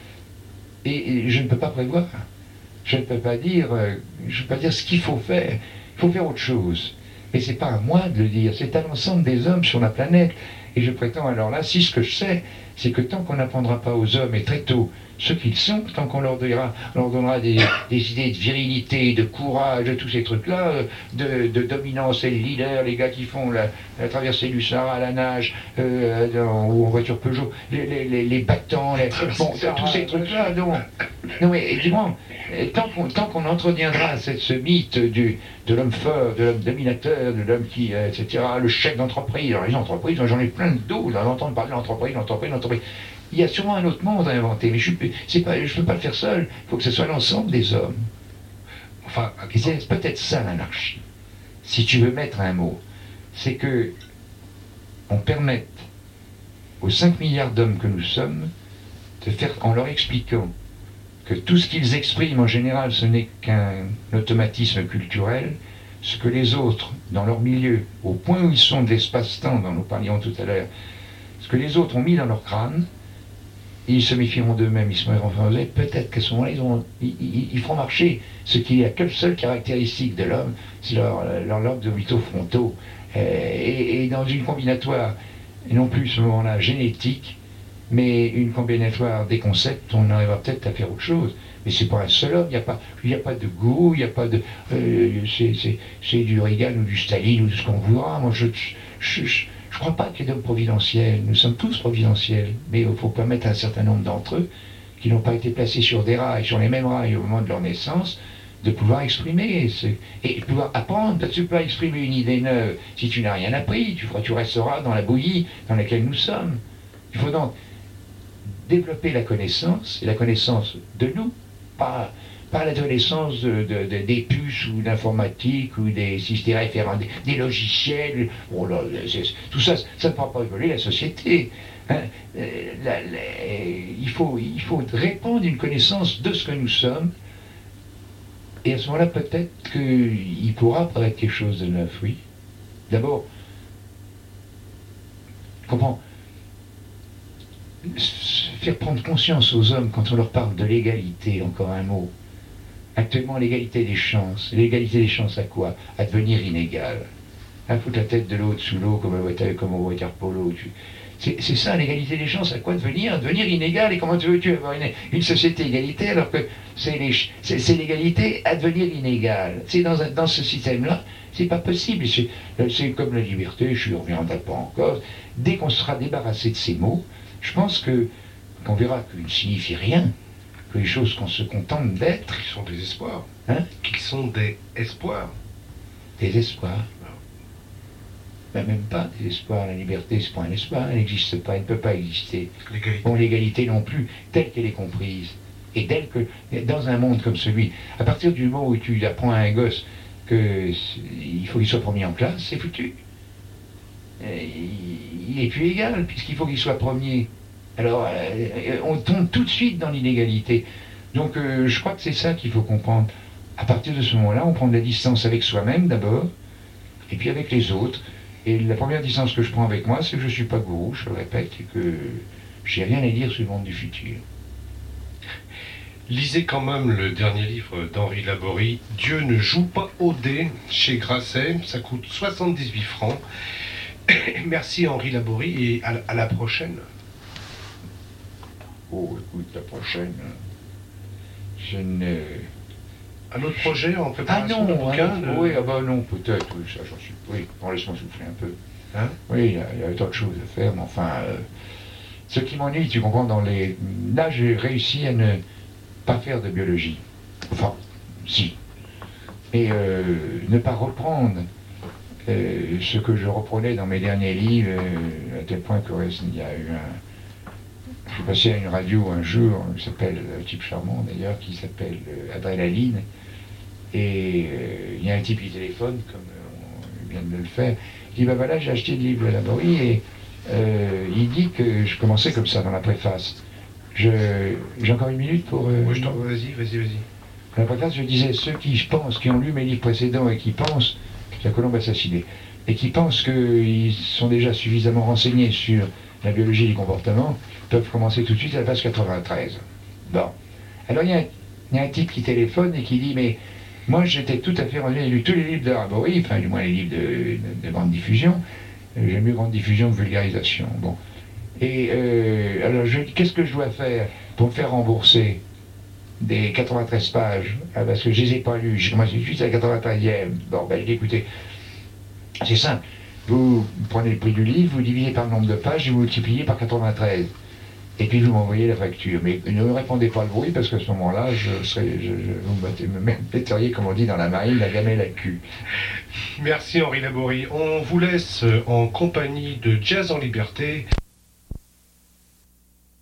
Et, et je ne peux pas prévoir. Je ne peux pas dire, euh, je ne peux pas dire ce qu'il faut faire. Il faut faire autre chose. Et c'est pas à moi de le dire, c'est à l'ensemble des hommes sur la planète. Et je prétends alors là, si ce que je sais, c'est que tant qu'on n'apprendra pas aux hommes, et très tôt, ce qu'ils sont, tant qu'on leur donnera, leur donnera des, des idées de virilité, de courage, de tous ces trucs-là, de, de dominance et de leader, les gars qui font la, la traversée du Sahara à la nage, euh, dans, ou en voiture Peugeot, les, les, les, les battants, les, bon, tous ces trucs-là, donc. Non mais, dis-moi, tant qu'on, tant qu'on entretiendra cette, ce mythe du, de l'homme fort, de l'homme dominateur, de l'homme qui, euh, et cetera, le chef d'entreprise, alors les entreprises, j'en ai plein de dos, d'entendre parler de l'entreprise, l'entreprise, l'entreprise. Il y a sûrement un autre monde à inventer, mais je ne peux pas le faire seul. Il faut que ce soit l'ensemble des hommes. Enfin, et c'est peut-être ça l'anarchie. Si tu veux mettre un mot, c'est que on permette aux cinq milliards d'hommes que nous sommes de faire, en leur expliquant que tout ce qu'ils expriment en général, ce n'est qu'un automatisme culturel, ce que les autres, dans leur milieu, au point où ils sont de l'espace-temps, dont nous parlions tout à l'heure, ce que les autres ont mis dans leur crâne, ils se méfieront d'eux-mêmes, ils se mettront en danger, peut-être qu'à ce moment-là, ils, ont, ils, ils, ils feront marcher ce qui est la seule caractéristique de l'homme, c'est leur, leur lobe d'orbitaux frontaux. Et, et dans une combinatoire, non plus ce moment-là génétique, mais une combinatoire des concepts, on arrivera peut-être à faire autre chose. Mais c'est pas un seul homme, il n'y a, a pas de goût, il n'y a pas de... Euh, c'est du Reagan ou du Staline ou de ce qu'on voudra. Moi, je je, je, je crois pas qu'il y ait d'hommes providentiels. Nous sommes tous providentiels, mais il faut permettre à un certain nombre d'entre eux, qui n'ont pas été placés sur des rails, sur les mêmes rails au moment de leur naissance, de pouvoir exprimer, et de pouvoir apprendre. Tu ne peux pas exprimer une idée neuve si tu n'as rien appris, tu, tu resteras dans la bouillie dans laquelle nous sommes. Il faut donc développer la connaissance, et la connaissance de nous, pas, pas la connaissance de, de, de, des puces ou d'informatique ou des systèmes référents, des, des logiciels. Oh là, tout ça, ça ne fera pas évoluer la société. Hein. La, la, il, faut, il faut répandre une connaissance de ce que nous sommes, et à ce moment-là, peut-être qu'il pourra apparaître quelque chose de neuf, oui. D'abord, comprends, faire prendre conscience aux hommes quand on leur parle de l'égalité, encore un mot. Actuellement, l'égalité des chances. L'égalité des chances à quoi? À devenir inégal. À foutre la tête de l'autre sous l'eau comme, comme au water polo. C'est ça, l'égalité des chances, à quoi devenir? Devenir inégal. Et comment tu veux-tu avoir une, une société égalité alors que c'est l'égalité à devenir inégal? C'est dans, dans ce système-là, c'est pas possible. C'est comme la liberté, je ne reviendrai pas encore. Dès qu'on sera débarrassé de ces mots, je pense que qu'on verra qu'ils ne signifient rien, que les choses qu'on se contente d'être... Qui sont des espoirs. Hein? Qui sont des espoirs. Des espoirs. Ben, même pas des espoirs. La liberté, c'est pas un espoir, elle n'existe pas, elle ne peut pas exister. Bon, l'égalité non plus, telle qu'elle est comprise. Et telle que, dans un monde comme celui, à partir du moment où tu apprends à un gosse qu'il faut qu'il soit premier en classe, c'est foutu. Il n'est plus égal, puisqu'il faut qu'il soit premier. Alors, euh, on tombe tout de suite dans l'inégalité. Donc, euh, je crois que c'est ça qu'il faut comprendre. À partir de ce moment-là, on prend de la distance avec soi-même d'abord, et puis avec les autres. Et la première distance que je prends avec moi, c'est que je ne suis pas gourou, je le répète, et que je n'ai rien à dire sur le monde du futur. Lisez quand même le dernier livre d'Henri Laborie, Dieu ne joue pas au dé, chez Grasset, ça coûte soixante-dix-huit francs. Merci Henri Laborie, et à, à la prochaine. Oh, écoute, la prochaine, je ne... Un autre projet en préparation ah non, de bouquin hein, de... Oui, ah bah non, peut-être, oui, ça j'en suis... Oui, bon, laisse-moi souffler un peu. Hein? Oui, il y, a, il y a tant de choses à faire, mais enfin... Euh, ce qui m'ennuie, tu comprends, dans les... Là, j'ai réussi à ne pas faire de biologie. Enfin, si. Et euh, ne pas reprendre euh, ce que je reprenais dans mes derniers livres, euh, à tel point qu'il y a eu un... Je suis passé à une radio un jour, qui s'appelle, un type charmant d'ailleurs, qui s'appelle euh, Adrénaline, et euh, il y a un type qui téléphone, comme on vient de le faire, il dit, ben voilà, j'ai acheté le livre de Laborie, et euh, il dit que je commençais comme ça dans la préface. J'ai encore une minute pour... Euh, oui, je t'en... Vas-y, vas-y, vas-y. Dans la préface, je disais, ceux qui pensent, qui ont lu mes livres précédents et qui pensent, c'est la colombe assassinée, et qui pensent qu'ils sont déjà suffisamment renseignés sur la biologie du comportement, peuvent commencer tout de suite à la page quatre-vingt-treize. Bon. Alors il y, y a un type qui téléphone et qui dit, mais moi j'étais tout à fait renseigné, j'ai lu tous les livres de Laborie, enfin du moins les livres de, de, de grande diffusion, j'aime mieux grande diffusion que vulgarisation. Bon. Et euh, alors je dis, qu'est-ce que je dois faire pour me faire rembourser des quatre-vingt-treize pages? Ah, parce que je ne les ai pas lus, j'ai commencé tout de suite à la quatre-vingt-treizième. Bon, ben écoutez, c'est simple. Vous prenez le prix du livre, vous divisez par le nombre de pages et vous multipliez par quatre-vingt-treize. Et puis vous m'envoyez la facture. Mais ne me répondez pas le bruit parce qu'à ce moment-là, je serai, je, je, vous me metteriez, comme on dit dans la marine, la gamelle à cul. Merci Henri Laborie. On vous laisse en compagnie de Jazz en Liberté.